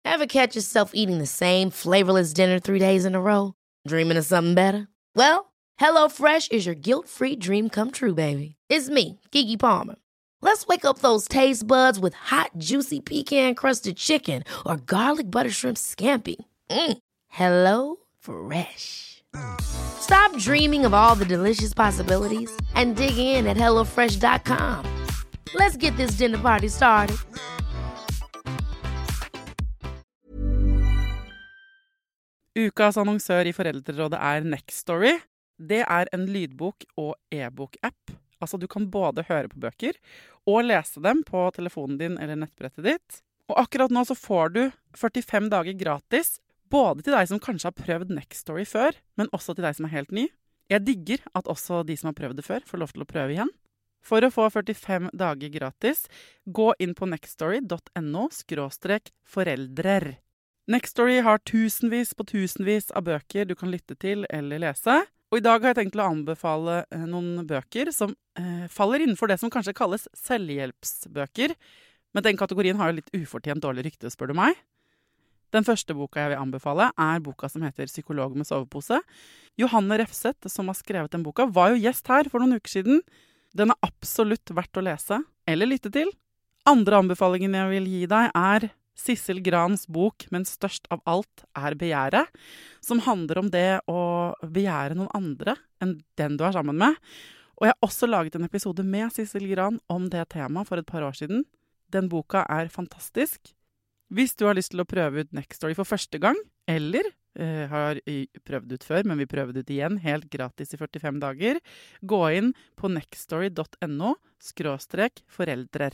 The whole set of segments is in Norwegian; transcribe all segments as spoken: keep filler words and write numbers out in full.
Ever catch yourself eating the same flavorless dinner three days in a row? Dreaming of something better? Well, HelloFresh is your guilt-free dream come true, baby. It's me, Keke Palmer. Let's wake up those taste buds with hot, juicy pecan-crusted chicken or garlic butter shrimp scampi. Mm. Hello Fresh. Stop dreaming of all the delicious possibilities and dig in at hello fresh dot com. Let's get this dinner party started. Ukas annonsør i Foreldrerådet er Nextory. Det er en lydbok- og e-bok-app. Altså, du kan både høre på bøker og lese dem på telefonen din eller nettbrettet ditt. Og akkurat nå så får du førtifem dager gratis, både til deg som kanskje har prøvd Nextory før, men også til deg som er helt ny. Jeg digger at også de som har prøvd det før får lov til å prøve igjen. For å få førtifem dager gratis, gå inn på nextory dot no skråstrek foreldrer. Nextory har tusenvis på tusenvis av bøker du kan lytte til eller lese. Og i dag har jeg tenkt å anbefale eh, noen bøker som eh, faller innenfor det som kanskje kalles selvhjelpsbøker. Men den kategorien har jo litt ufortjent dårlig rykte, spør du meg. Den første boka jeg vil anbefale er boka som heter Psykolog med sovepose. Johanne Refseth, som har skrevet den boka, var jo gjest her for noen uker siden. Den er absolutt verdt å lese eller lytte til. Andre anbefalingen jeg vil gi deg er Sissel Grans bok, men størst av alt er begjæret, som handler om det å begjære noen andre enn den du er sammen med. Og jeg har også laget en episode med Sissel Gran om det temaet for et par år siden. Den boka er fantastisk. Hvis du har lyst til å prøve ut Nextory for første gang, eller eh, har prøvd ut før, men vil prøve det ut igjen, helt gratis i førtifem dager, gå inn på nextory dot no skråstrek foreldrer.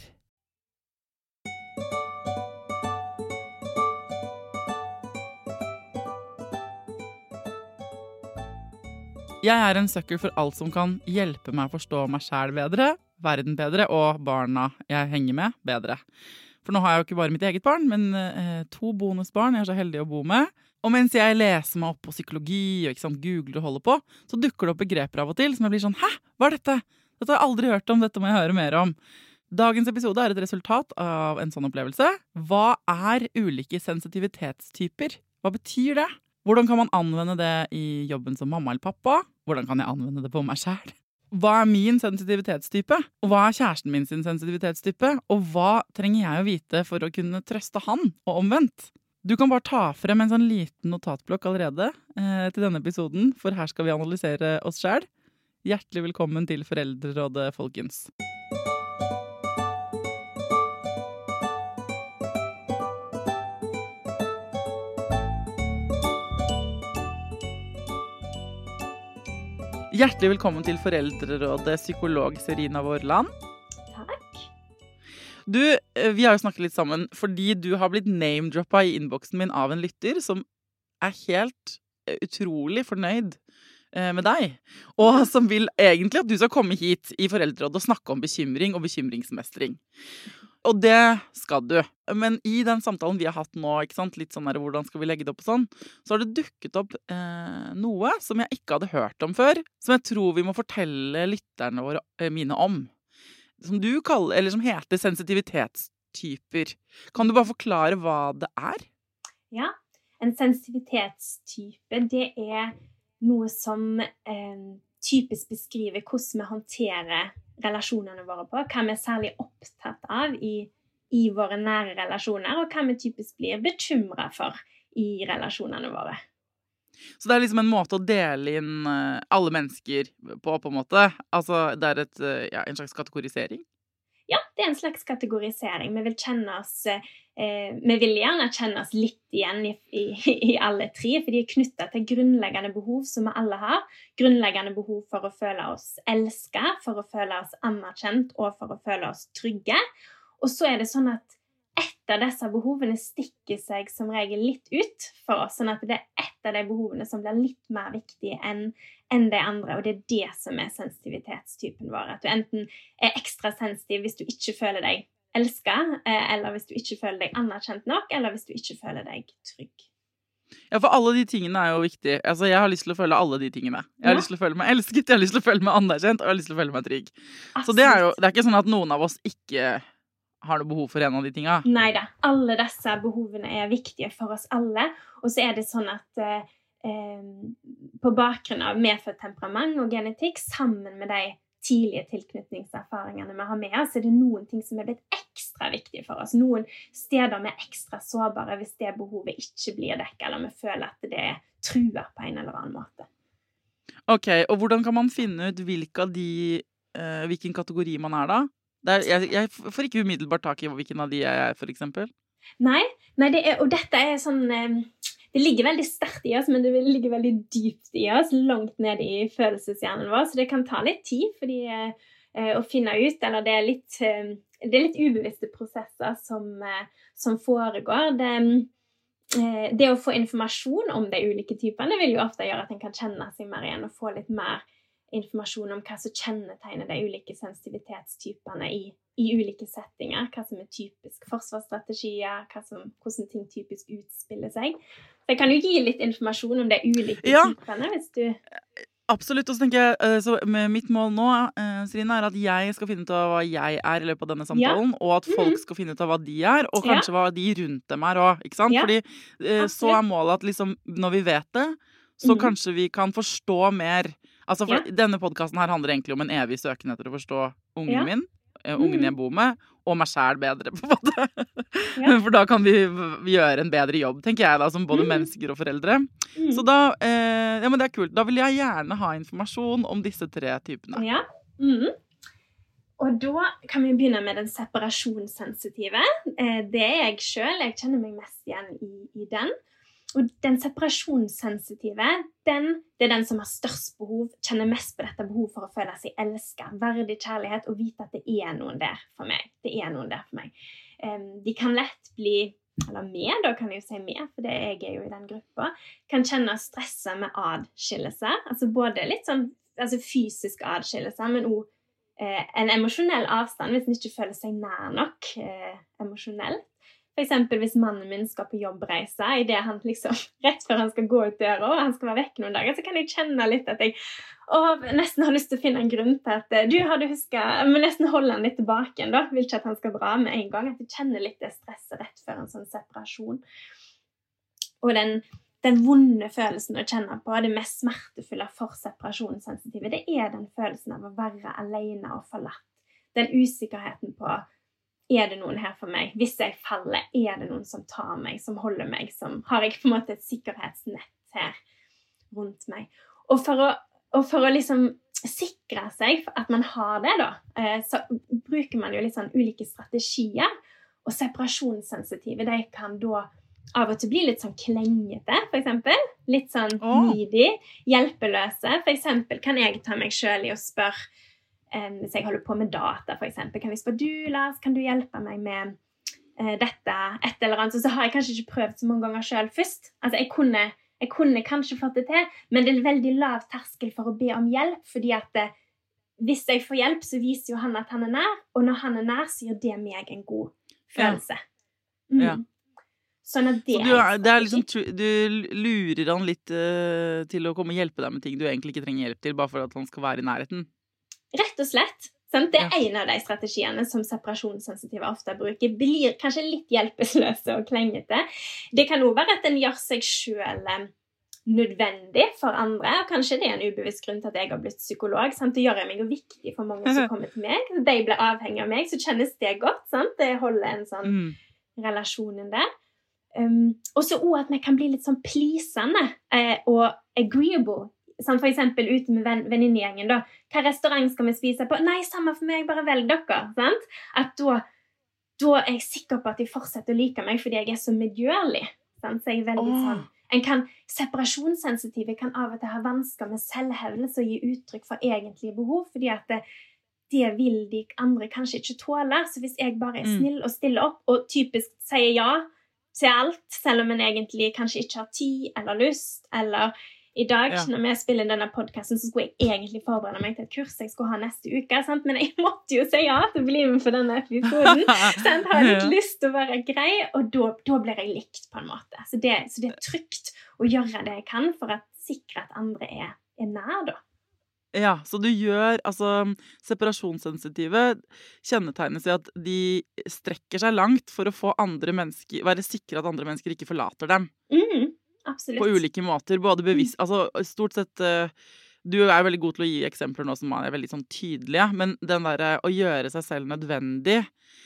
Jeg er en sucker for alt som kan hjelpe meg å forstå meg selv bedre, verden bedre og barna jeg henger med bedre. For nå har jeg jo ikke bare mitt eget barn, men eh, to bonusbarn jeg er så heldig å bo med. Og mens jeg leser meg opp på psykologi og ikke sant, googler og holder på, så dukker det opp begreper av og til som jeg blir sånn, hæ, hva er dette? Dette har jeg aldri hørt om, dette må jeg høre mer om. Dagens episode er et resultat av en sånn opplevelse. Hva er ulike sensitivitetstyper? Hva betyr det? Hvordan kan man anvende det i jobben som mamma eller pappa? Hvordan kan jeg anvende det på meg selv? Hva er min sensitivitetstype? Og hva er kjæresten min sin sensitivitetstype? Og hva trenger jeg å vite for å kunne trøste han, og omvendt? Du kan bare ta frem en sånn liten notatblokk allerede eh, til denne episoden, for her skal vi analysere oss selv. Hjertelig velkommen til Foreldrerådet, folkens. Hjertelig velkommen til Foreldrerådet, psykolog Serina Vårland. Takk. Du, vi har jo snakket litt sammen, fordi du har blitt name-droppet i inboxen min av en lytter som er helt utrolig fornøyd med deg, og som vil egentlig at du skal komme hit i Foreldrerådet og snakke om bekymring og bekymringsmestring. Og det skal du. Men i den samtalen vi har hatt nå, ikke sant, litt sånn der, hvordan skal vi legge det opp og sånn, så har det dukket opp eh, noe som jeg ikke hadde hørt om før, som jeg tror vi må fortelle lytterne våre eh, mine om. Som du kaller, eller som heter sensitivitetstyper. Kan du bare forklare hva det er? Ja, en sensitivitetstype, det er noe som eh, typisk beskriver hvordan vi håndterer relasjonene våre på, hva vi er særlig opptatt av i, i våre nære relasjoner, og hva vi typisk blir bekymret for i relasjonene våre. Så det er liksom en måte å dele inn alle mennesker på, på en måte? Altså, det er et, ja, en slags kategorisering? Ja, det er en slags kategorisering. Vi vil kjenne oss, eh, vi vil gjerne kjenne oss litt igjen i, i, i alle tre, for de er knyttet til grunnleggende behov som vi alle har. Grunnleggende behov for å føle oss elsket, for å føle oss anerkjent og for å føle oss trygge. Og så er det sånn at ett av disse behovene stikker seg som regel litt ut for oss, sånn at det er ett av de behovene som blir litt mer viktig enn enn de andre, og det er det som er sensitivitetstypen vår. At du enten er ekstra sensitiv hvis du ikke føler deg elsket, eller hvis du ikke føler deg anerkjent nok, eller hvis du ikke føler deg trygg. Ja, for alle de tingene er jo viktige. Altså, jeg har lyst til å føle alle de tingene. Jeg har ja. lyst til å føle meg elsket, jeg har lyst til å føle meg anerkjent, og jeg har lyst til å føle meg trygg. Absolutt. Så det er jo, det er ikke sånn at noen av oss ikke har du behov for en av de tingene? Neida, alle disse behovene er viktige for oss alle, og så er det sånn at eh, på bakgrunn av medfødt temperament og genetikk, sammen med de tidlige tilknytningserfaringene vi har med oss, er det noen ting som er blitt ekstra viktige for oss. Noen steder vi er ekstra sårbare hvis det behovet ikke blir dekket, eller vi føler at det er truet på en eller annen måte. Ok, og hvordan kan man finne ut hvilke av de, uh, hvilken kategori man er da? Det er, jeg, jeg får ikke umiddelbart tak i hvilken av de jeg er, for eksempel. Nei, nei det er, og dette er sånn, um, det ligger veldig sterkt i oss, men det ligger veldig dypt i oss, langt ned i følelseshjernen vår, så det kan ta litt tid fordi, uh, å finne ut, eller det er litt, uh, det er litt ubevisste prosesser som, uh, som foregår. Det, uh, det å få informasjon om de ulike typene vil jo ofte gjøre at en kan kjenne seg mer igjen og få litt mer informasjon om hva som kjennetegner de ulike sensitivitetstypene i, i ulike settinger, hva som er typisk forsvarsstrategier, hva som, hvordan ting typisk utspiller seg. Så jeg kan jo gi litt informasjon om de ulike ja, typene, hvis du... Absolutt, og så tenker jeg, så mitt mål nå, Serine, er at jeg skal finne ut av hva jeg er i løpet av denne samtalen, ja. Og at folk mm-hmm. skal finne ut av hva de er, og kanskje ja. Hva de rundt dem er også, ikke sant? Ja. Fordi Absolutt. Så er målet at liksom, når vi vet det, så mm-hmm. kanskje vi kan forstå mer. Altså, for ja. Denne podcasten her handler egentlig om en evig søken etter å forstå ungen ja. Min, uh, ungen jeg bor med, og meg selv bedre, på en måte. Ja. For da kan vi gjøre en bedre jobb, tenker jeg da, som både mm. mennesker og foreldre. Mm. Så da, eh, ja, men det er kult. Da vil jeg gjerne ha informasjon om disse tre typene. Ja. Mm. Og da kan vi begynne med den separasjonssensitive. Eh, det er jeg selv, jeg kjenner meg mest igjen i, i den. Og den separasjonssensitive, den, det er den som har størst behov, kjenner mest på dette behov for å føle seg elsket, verdig kjærlighet, og vite at det er noen der for meg. Det er noen der for meg. Um, de kan lett bli, eller med, da kan jeg jo si med, for det jeg er jo i den gruppa, kan kjenne stresse med adskillelse, altså både litt sånn, altså fysisk adskillelse, men også eh, en emosjonell avstand, hvis den ikke føler seg nær nok eh, emosjonelt. For eksempel hvis mannen min skal på jobbreise, i det han liksom, rett før han skal gå ut døra, og han skal være vekk noen dager, så kan jeg kjenne litt at jeg å, nesten har lyst til å finne en grunn til at du har du husket, jeg må nesten holde han litt tilbake igjen da, vil ikke at han skal dra med en gang, at jeg kjenner litt det stresset rett før en sånn separasjon. Og den, den vonde følelsen å kjenne på, det mest smertefulle for separasjonssensitive, det er den følelsen av å være alene og forlatt. Den usikkerheten på er det noen her for meg? Hvis jeg faller, er det noen som tar meg, som holder meg, som har jeg på en måte et sikkerhetsnett her rundt meg. Og for å, og for å liksom sikre seg for at man har det da, så bruker man jo litt sånn ulike strategier, og separasjonssensitive, de kan da av og til bli litt sånn klengete, for eksempel. Litt sånn needy, hjelpeløse. For eksempel kan jeg ta meg selv i å spørre, Um, hvis jeg holder på med data, for eksempel, kan jeg spørre, du Lars, kan du hjelpe meg med uh, dette, et eller annet, så, så har jeg kanskje ikke prøvd så mange ganger selv først. Altså, jeg kunne, jeg kunne kanskje fått det til, men det er veldig lav terskel for å be om hjelp, fordi at uh, hvis jeg får hjelp, så viser jo han at han er nær, og når han er nær, så gjør det meg en god følelse. Ja. Mm. Ja. Sånn at det, så du, er, det er liksom, du lurer han litt uh, til å komme og hjelpe deg med ting du egentlig ikke trenger hjelp til, bare for at han skal være i nærheten? Rett og slett. Sant? Det er ja. En av de strategiene som separasjonssensitive ofte bruker. Blir kanskje litt hjelpeløse og klengete. Det kan også være at den gjør seg selv nødvendig for andre, og kanskje det er en ubevisst grunn til at jeg har blitt psykolog. Sant? Det gjør jeg meg jo viktig for mange som kommer til meg. De blir avhengig av meg, så kjennes det godt. Sant? Det holder en sånn mm. relasjon der. Um, og så også at vi kan bli litt sånn plisende eh, og agreeable. Sånn for eksempel ute med ven, venninnegjengen da. Hva restaurant skal vi spise på? Nei, samme for meg, bare velg dere. Sant? At da, da er jeg sikker på at de fortsetter å like meg, fordi jeg er så medgjørlig. Sant? Så jeg er veldig oh. sånn. En kan, separasjonssensitive kan av og til ha vansker med selvhevdelse og gi uttrykk for egentlige behov, fordi at det, det vil de andre kanskje ikke tåle. Så hvis jeg bare er snill og stiller opp, og typisk sier ja til alt, selv om en egentlig kanskje ikke har tid eller lyst, eller i dag, ja. Når vi spiller denne podcasten, så skulle jeg egentlig forberede meg til et kurs jeg skulle ha neste uke, sant? Men jeg måtte jo si ja til å bli med for denne episoden. Så jeg har litt lyst til å være grei, og da, da blir jeg likt på en måte. Så det, så det er trygt å gjøre det jeg kan for å sikre at andre er, er nær da. Ja, så du gjør, altså separasjonssensitive kjennetegnes i at de strekker seg langt for å få andre mennesker, være sikre at andre mennesker ikke forlater dem. Mm, absolutt. På ulike måter, både bevisst, altså stort sett, uh, du er veldig god til å gi eksempler nå som er veldig sånn tydelige, men den der uh, å gjøre seg selv nødvendig,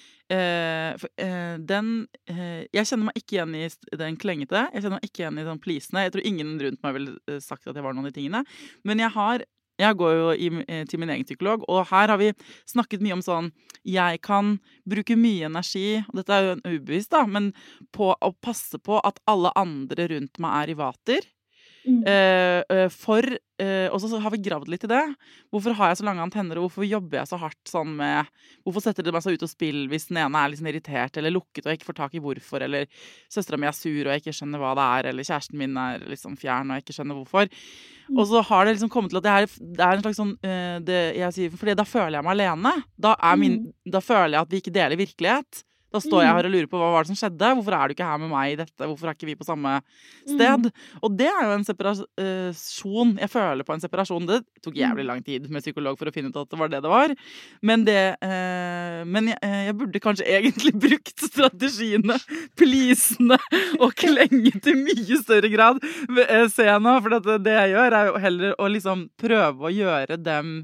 uh, uh, den, uh, jeg kjenner meg ikke igjen i den klengete, jeg kjenner meg ikke igjen i den plisende, jeg tror ingen rundt meg ville sagt at jeg var noen av de tingene, men jeg har Jeg går jo i, til min egen psykolog, og her har vi snakket mye om sånn, jeg kan bruke mye energi, og dette er jo en ubevisst da, men på å passe på at alle andre rundt meg er i vater. Mm. Uh, for, uh, og så har vi gravd litt i det. Hvorfor har jeg så lange antenner, og hvorfor jobber jeg så hardt sånn med, hvorfor setter det meg så ut og spill hvis den ene er litt sånn irritert, eller lukket, og jeg ikke får tak i hvorfor, eller søstera mi er sur, og jeg ikke skjønner hva det er, eller kjæresten min er liksom fjern, og jeg ikke skjønner hvorfor. Og så har det liksom kommet til at det er, det er en slags sånn, uh, det, jeg sier, fordi da føler jeg meg alene. Da, er min, mm. da føler jeg at vi ikke deler virkelighet. Da står jeg her og lurer på hva var det som skjedde. Hvorfor er du ikke her med meg i dette? Hvorfor er ikke vi på samme sted? Mm. Og det er jo en separasjon. Jeg føler på en separasjon. Det tok jævlig lang tid med psykolog for å finne ut at det var det det var. Men, det, eh, men jeg, jeg burde kanskje egentlig brukt strategiene plisende og klenge til mye større grad. Se nå, for det, det jeg gjør er jo heller å liksom prøve å gjøre dem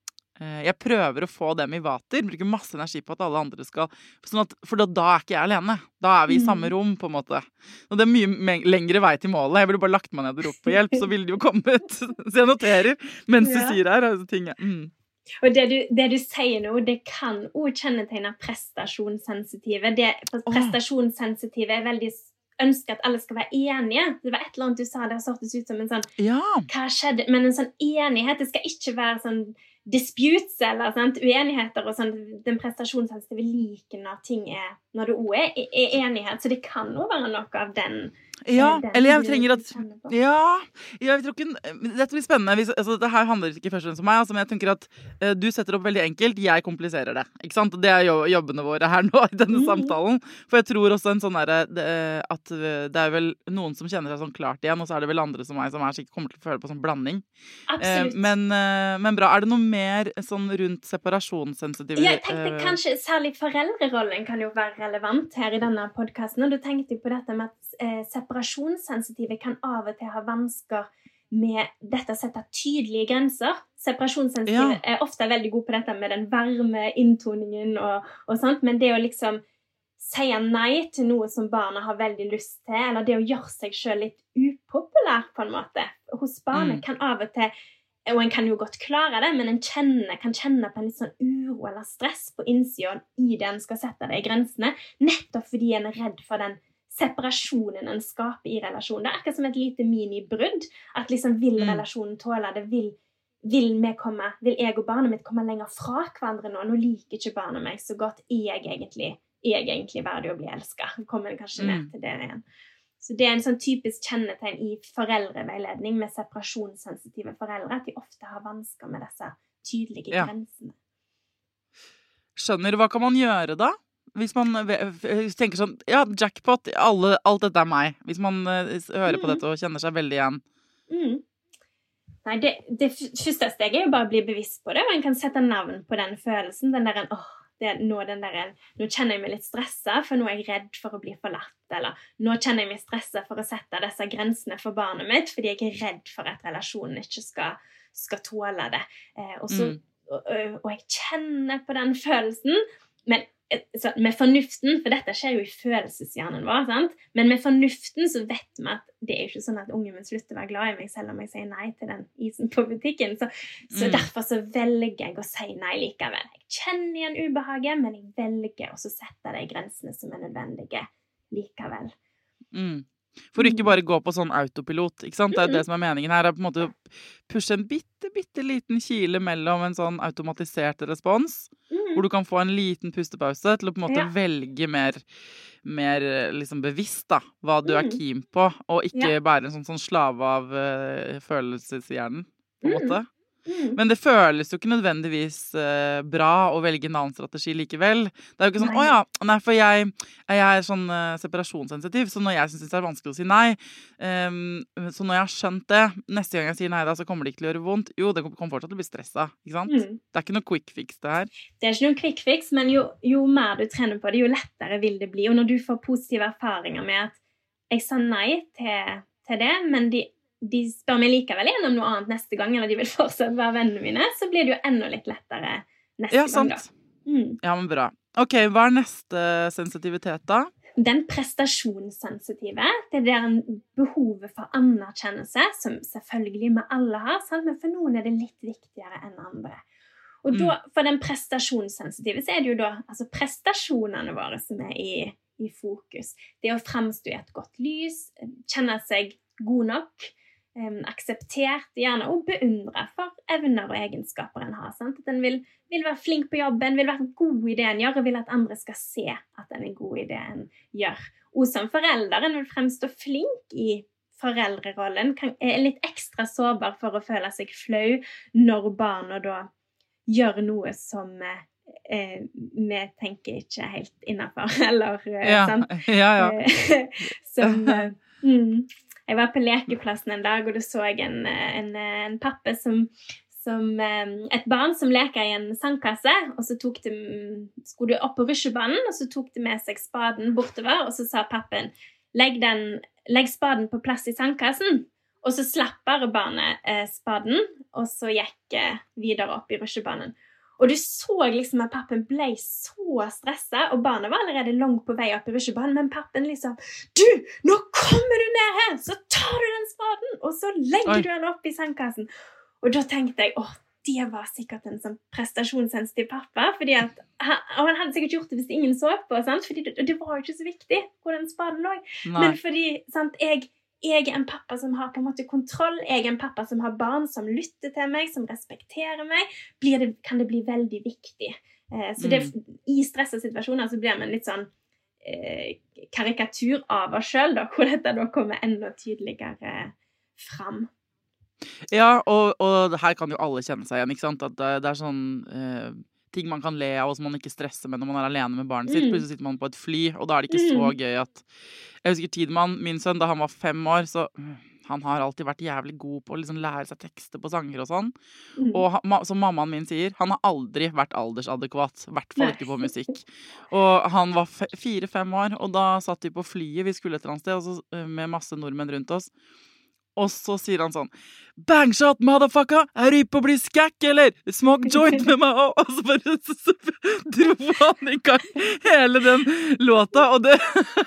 Jeg prøver å få dem i vater, bruker masse energi på at alle andre skal, sånn at, for da, da er ikke jeg alene. Da er vi i samme rom, på en måte. Og det er mye lengre vei til målet. Jeg ville bare lagt meg ned og ropt på hjelp, så ville de jo kommet. Så jeg noterer mens du ja. sier her, altså ting. Mm. Og det du, det du sier nå, det kan også kjennetegne prestasjonssensitive. Det, prestasjonssensitive er veldig ønsker at alle skal være enige. Det var et eller annet du sa, det har sortes ut som en sånn, ja. hva skjedde? Men en sånn enighet, det skal ikke være sånn disputes eller sant? Uenigheter og sånn, den prestasjonssensitive liker når ting er, når det også er, er enighet, så det kan jo være noe av den. Ja, den eller jeg trenger at, ja, jeg tror ikke, dette blir spennende, hvis, altså, det her handler ikke først og fremst om meg, altså, men jeg tenker at uh, du setter opp veldig enkelt, jeg kompliserer det, ikke sant? Det er jo jobbene våre her nå i denne mm. samtalen, for jeg tror også en sånn der, det, at det er vel noen som kjenner seg sånn klart igjen, og så er det vel andre som meg, som er sikkert kommer til å føle på sånn blanding. Absolutt. Uh, men, uh, men bra, er det noe mer sånn rundt separasjonssensitive? Ja, jeg tenkte uh, kanskje særlig foreldrerollen kan jo være relevant her i denne podcasten, og du tenkte på dette med at uh, separasjonssensitive kan av og til ha vansker med dette å sette tydelige grenser. Separasjonssensitive ja. er ofte veldig god på dette med den varme inntoningen og, og sånt, men det å liksom si nei til noe som barna har veldig lyst til, eller det å gjøre seg selv litt upopulær på en måte, hos barnet mm. kan av og til, og en kan jo godt klare det, men en kjenner, kan kjenne på en litt sånn uro eller stress på innsiden i det en skal sette det i grensene, nettopp fordi en er redd for den separasjonen en skaper i relasjonen. Det er akkurat som et lite minibrudd, at liksom vil mm. relasjonen tåle det, vil, vil, vi komme, vil jeg og barnet mitt komme lenger fra hverandre nå, nå liker ikke barnet meg så godt, er jeg egentlig, er jeg egentlig verdig å bli elsket, kommer kanskje ned til det igjen. Så det er en sånn typisk kjennetegn i foreldreveiledning med separasjonssensitive foreldre, at de ofte har vansker med disse tydelige ja. grensene. Skjønner, hva kan man gjøre da? Hvis man tenker sånn, ja, jackpot, alle, alt dette er meg. Hvis man uh, hører mm. på dette og kjenner seg veldig igjen. Mm. Nei, det, det første steget er jo bare å bli bevisst på det, og en kan sette navn på den følelsen. Den der, åh, det, nå, den der, nå kjenner jeg meg litt stresset, for nå er jeg redd for å bli forlatt. Eller nå kjenner jeg meg stresset for å sette disse grensene for barnet mitt, fordi jeg er redd for at relasjonen ikke skal, skal tåle det. Eh, og, så, mm. og, og jeg kjenner på den følelsen, men så med fornuften, for dette skjer jo i følelseshjernen vår, sant? Men med fornuften så vet vi at det er jo ikke sånn at ungen min slutter å være glad i meg selv om jeg sier nei til den isen på butikken, så, så mm. derfor så velger jeg å si nei likevel. Jeg kjenner igjen ubehaget, men jeg velger også å sette de grensene som er nødvendige likevel. Mm. For å ikke bare gå på sånn autopilot, ikke sant? Det er jo det som er meningen her, er på en måte å pushe en bitte, bitte liten kile mellom en sånn automatisert respons, mm. hvor du kan få en liten pustepause til å på en måte ja. velge mer, mer liksom bevisst da, hva du mm. er keen på, og ikke ja. bare en sånn, sånn slave av uh, følelseshjernen, på en mm. måte. Mm. Men det føles jo ikke nødvendigvis uh, bra å velge en annen strategi likevel. Det er jo ikke sånn, Nei. åja, nei, for jeg, jeg er sånn uh, separasjonssensitiv, så når jeg synes det er vanskelig å si nei, um, så når jeg har skjønt det, neste gang jeg sier nei da, så kommer det ikke til å gjøre vondt. Jo, det kommer fortsatt til å bli stresset, ikke sant? Mm. Det er ikke noe quick fix det her. Det er ikke noen quick fix, men jo, jo mer du trener på det, jo lettere vil det bli. Og når du får positive erfaringer med at jeg sa nei til, til det, men de, de spør meg likevel igjen om noe annet neste gang, eller de vil fortsatt være vennene mine, så blir det jo enda litt lettere neste Ja, gang. sant. Da. Mm. Ja, men bra. Ok, hva er neste sensitivitet da? Den prestasjonssensitive, det er der behovet for anerkjennelse, som selvfølgelig vi alle har, sant? Men for noen er det litt viktigere enn andre. Og da, for den prestasjonssensitive, så er det jo da altså prestasjonene våre som er i, i fokus. Det å fremstå i et godt lys, kjenne seg god nok, um, akseptert, gjerne og beundre for evner og egenskaper en har. Sant? At en vil, vil være flink på jobben, vil være god i det en gjør, og vil at andre skal se at en er god i det en gjør. Og som forelder, en vil fremstå flink i foreldrerollen, kan, er litt ekstra sårbar for å føle seg flau når barna da gjør noe som eh, vi tenker ikke helt innenfor, eller eh, Ja, sant? ja, ja. som, eh, mm. Jeg var på lekeplassen en dag, og da så jeg en, en, en pappe som, som eh, et barn som leker i en sandkasse, og så tok de, skulle de opp på rusjebanen, og så tok de med seg spaden bortover, og så sa pappen, legg, den, legg spaden på plass i sandkassen. Og så slapp bare barnet eh, spaden, og så gikk eh, videre opp i rusjebanen. Og du så liksom at pappen ble så stresset, og barnet var allerede langt på vei opp i rusjebanen, men pappen liksom, du, nå kommer du ned her, så tar du den spaden, og så legger Oi. du den opp i sandkassen. Og da tenkte jeg, åh, det var sikkert en sånn prestasjonssensitiv pappa, fordi at, og han hadde sikkert gjort det hvis ingen så på, sant? Fordi det, det var jo ikke så viktig hvor den spaden lå. Nei. Men fordi, sant, jeg... Jeg er en pappa som har på en måte kontroll. Jeg er en pappa som har barn som lytter til meg, som respekterer meg. Blir det, kan det bli veldig viktig. Eh, så det, i stresset situasjoner så blir man litt sånn eh, karikatur av oss selv, da, hvor dette da kommer enda tydeligere fram. Ja, og, og her kan jo alle kjenne seg igjen, ikke sant? At det, det er sånn eh, ting man kan le av, og som man ikke stresser med når man er alene med barnet sitt. Mm. Plutselig sitter man på et fly, og da er det ikke så Mm. gøy at... Jeg husker Tidemann, min sønn, da han var fem år, så han har alltid vært jævlig god på å liksom lære seg tekster på sanger og sånn. Mm. Og han, ma- som mammaen min sier, han har aldri vært aldersadekvat, i hvert fall Nei. ikke på musikk. Og han var fe- fire-fem år, og da satt vi på flyet, vi skulle et eller annet sted, og så, eh, med masse nordmenn rundt oss. Og så sier han sånn, bangshot, motherfucker! Er du på å bli skakk, eller? Smoke joint med meg! Og så bare så, så, dro han i gang hele den låta, og det...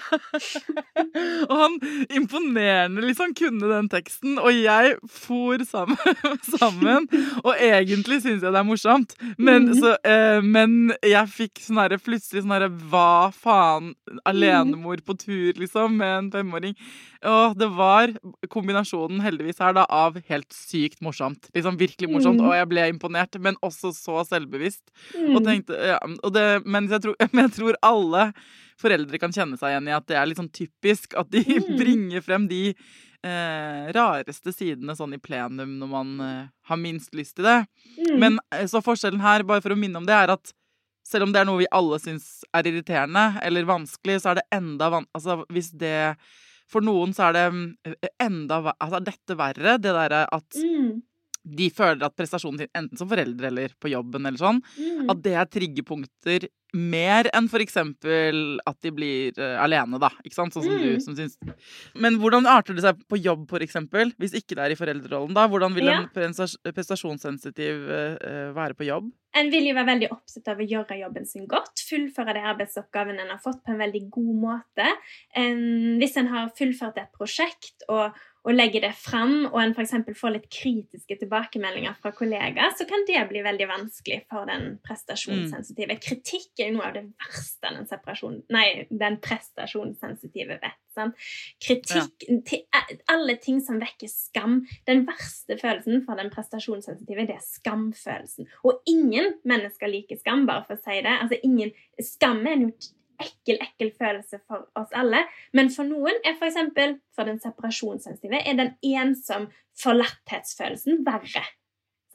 og han imponerende liksom kunne den teksten, og jeg for sammen, sammen og egentlig synes jeg det er morsomt. Men, Mhm. så, eh, men jeg fikk sånn her, plutselig sånn her, hva faen, alenemor på tur, liksom, med en femåring. Og det var kombinasjonen heldigvis her da av helt sykt morsomt. Liksom virkelig morsomt, Mm. og jeg ble imponert, men også så selvbevisst. Mm. Og tenkte, ja, og det, men, jeg tror, men jeg tror alle foreldre kan kjenne seg igjen i at det er litt sånn typisk at de Mm. bringer frem de eh, rareste sidene sånn i plenum når man eh, har minst lyst til det. Mm. Men eh, så forskjellen her, bare for å minne om det, er at selv om det er noe vi alle synes er irriterende eller vanskelig, så er det enda van- altså hvis det for noen så er det mm, enda va- altså er dette verre, det der at Mm. de føler at prestasjonen sin, enten som foreldre eller på jobben eller sånn, Mm. at det er triggerpunkter mer enn for eksempel at de blir eh, alene da, ikke sant? Sånn som Mm. du som syns. Men hvordan arter det seg på jobb for eksempel, hvis ikke det er i foreldrerollen da? Hvordan vil Ja. en prestas- prestasjonssensitiv eh, eh, være på jobb? En vil jo være veldig oppsatt av å gjøre jobben sin godt, fullføre de arbeidsoppgavene en har fått på en veldig god måte. En, hvis en har fullført et prosjekt og, og legger det frem, og en for eksempel får litt kritiske tilbakemeldinger fra kollegaer, så kan det bli veldig vanskelig for den prestasjonssensitive. Kritikk er jo noe av det verste den, separasjon, nei, den prestasjonssensitive vet. Sant? Kritikk, til, alle ting som vekker skam. Den verste følelsen for den prestasjonssensitive, det er skamfølelsen. Og ingen mennesker liker skam, bare for å si det. Altså, ingen, skam er en ekkel, ekkel følelse for oss alle. Men for noen er for eksempel, for den separasjonssensitive, er den ensom forlatthetsfølelsen verre.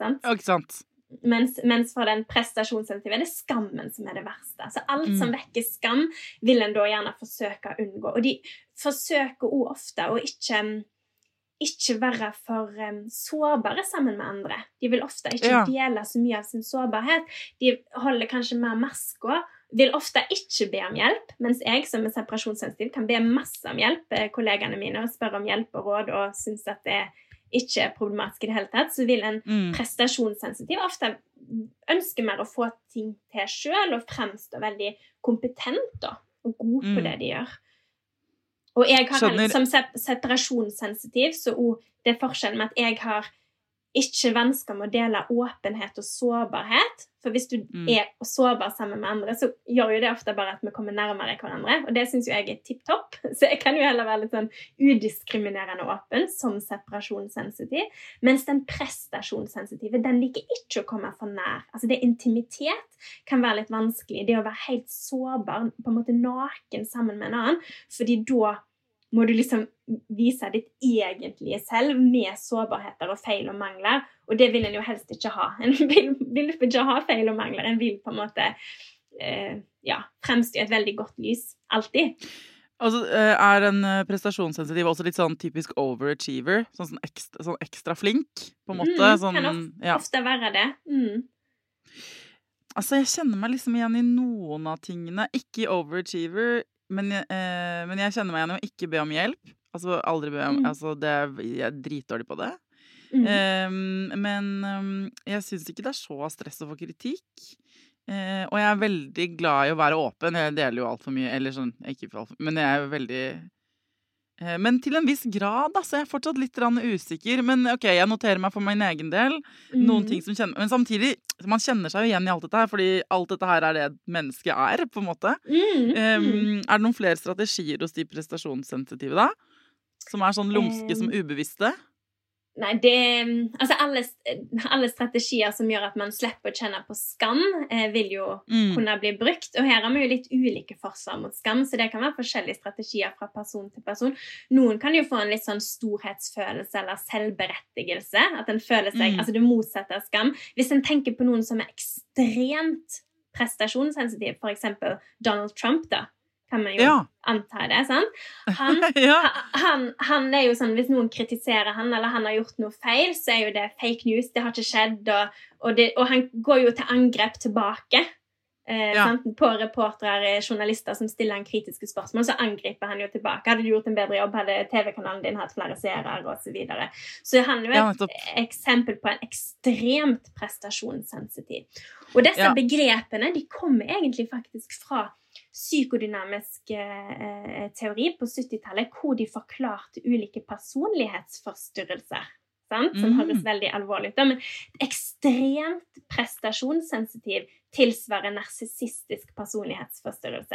sant? Ja, ikke sant? Mens, mens for den prestasjonssensitive er det skammen som er det verste. Så alt Mm. som vekker skam vil en da gjerne forsøke å unngå. Og de forsøker også ofte å ikke, ikke være for um, sårbare sammen med andre. De vil ofte ikke Ja. dele så mye av sin sårbarhet. De holder kanskje mer masker, vil ofte ikke be om hjelp, mens jeg som er separasjonssensitiv kan be masse om hjelp, eh, kollegene mine, og spørre om hjelp og råd, og synes at det ikke er problematisk i det hele tatt, så vil en Mm. prestasjonssensitiv ofte ønske mer å få ting til selv, og fremstå veldig kompetent da, og god på Mm. det de gjør. Og jeg har Skjønner. heller, som sep- separasjonssensitiv, så også det er forskjellen med at jeg har ikke vansker med å dele åpenhet og sårbarhet. For hvis du Mm. er sårbar sammen med andre, så gjør jo det ofte bare at vi kommer nærmere hverandre. Og det synes jo jeg er tipp-topp. Så jeg kan jo heller være litt sånn udiskriminerende åpen som separasjonssensitiv. Mens den prestasjonssensitive, den liker ikke å komme for nær. Altså det intimitet kan være litt vanskelig. Det å være helt sårbar, på en måte naken sammen med en annen. Fordi da må du liksom vise ditt egentlige selv med sårbarheter og feil og mangler. Og det vil en jo helst ikke ha. En vil, vil ikke ha feil og mangler. En vil på en måte eh, ja, fremstå i et veldig godt lys. Alltid. Altså, eh, er en eh, prestasjonssensitiv også litt sånn typisk overachiever? Sånn, sånn, ekstra, sånn ekstra flink, på en måte? Mm, sånn, kan ofte, ja. ofte være det. Mm. Altså, jeg kjenner meg liksom igjen i noen av tingene. Ikke overachiever, men, jeg- eh, men jeg kjenner meg igjen i å ikke be om hjelp. Altså, aldri be om, Mm. altså, det, er- jeg er dritdårlig på det. Mm. Um, men um, jeg synes ikke det er så stress å få kritikk. Eh, og jeg er veldig glad i å være åpen. Jeg deler jo alt for mye, eller sånn, ikke for alt for, men jeg er jo veldig... eh, Men til en viss grad, altså, jeg er fortsatt litt grann usikker. Men ok, jeg noterer meg for min egen del. Noen Mm. ting som kjenner... Men samtidig, man kjenner seg jo igjen i alt dette her, fordi alt dette her er det mennesket er, på en måte. Mm. Um, Mm. er det noen flere strategier hos de prestasjonssensitive da? Som er sånn lumske som Um, ubevisste? Nei, det, altså alle, alle strategier som gjør at man slipper å kjenne på skam, eh, vil jo Mm. kunne bli brukt. Og her har vi jo litt ulike forsvar mot skam, så det kan være forskjellige strategier fra person til person. Noen kan jo få en litt sånn storhetsfølelse eller selvberettigelse, at en føler seg, Mm. altså det motsatte av skam. Hvis en tenker på noen som er ekstremt prestasjonssensitiv, for eksempel Donald Trump da, kan man jo Ja. anta det, sant? Han, ja. han, han er jo sånn, hvis noen kritiserer han, eller han har gjort noe feil, så er jo det fake news, det har ikke skjedd, og, og, det, og han går jo til angrep tilbake, eh, Ja. sant? På reportere, journalister som stiller han kritiske spørsmål, så angriper han jo tilbake. Hadde du gjort en bedre jobb, hadde T V-kanalen din hatt flere seere, og så videre. Så han er jo Ja, et nettopp. eksempel på en ekstremt prestasjonssensitiv. Og disse Ja. begrepene, de kommer egentlig faktisk fra psykodynamisk eh, teori på syttitallet, hvor de forklarte ulike personlighetsforstyrrelser, sant? Som Mm. høres veldig alvorlig ut. da. Men ekstremt prestasjonssensitiv tilsvarer narsissistisk personlighetsforstyrrelse.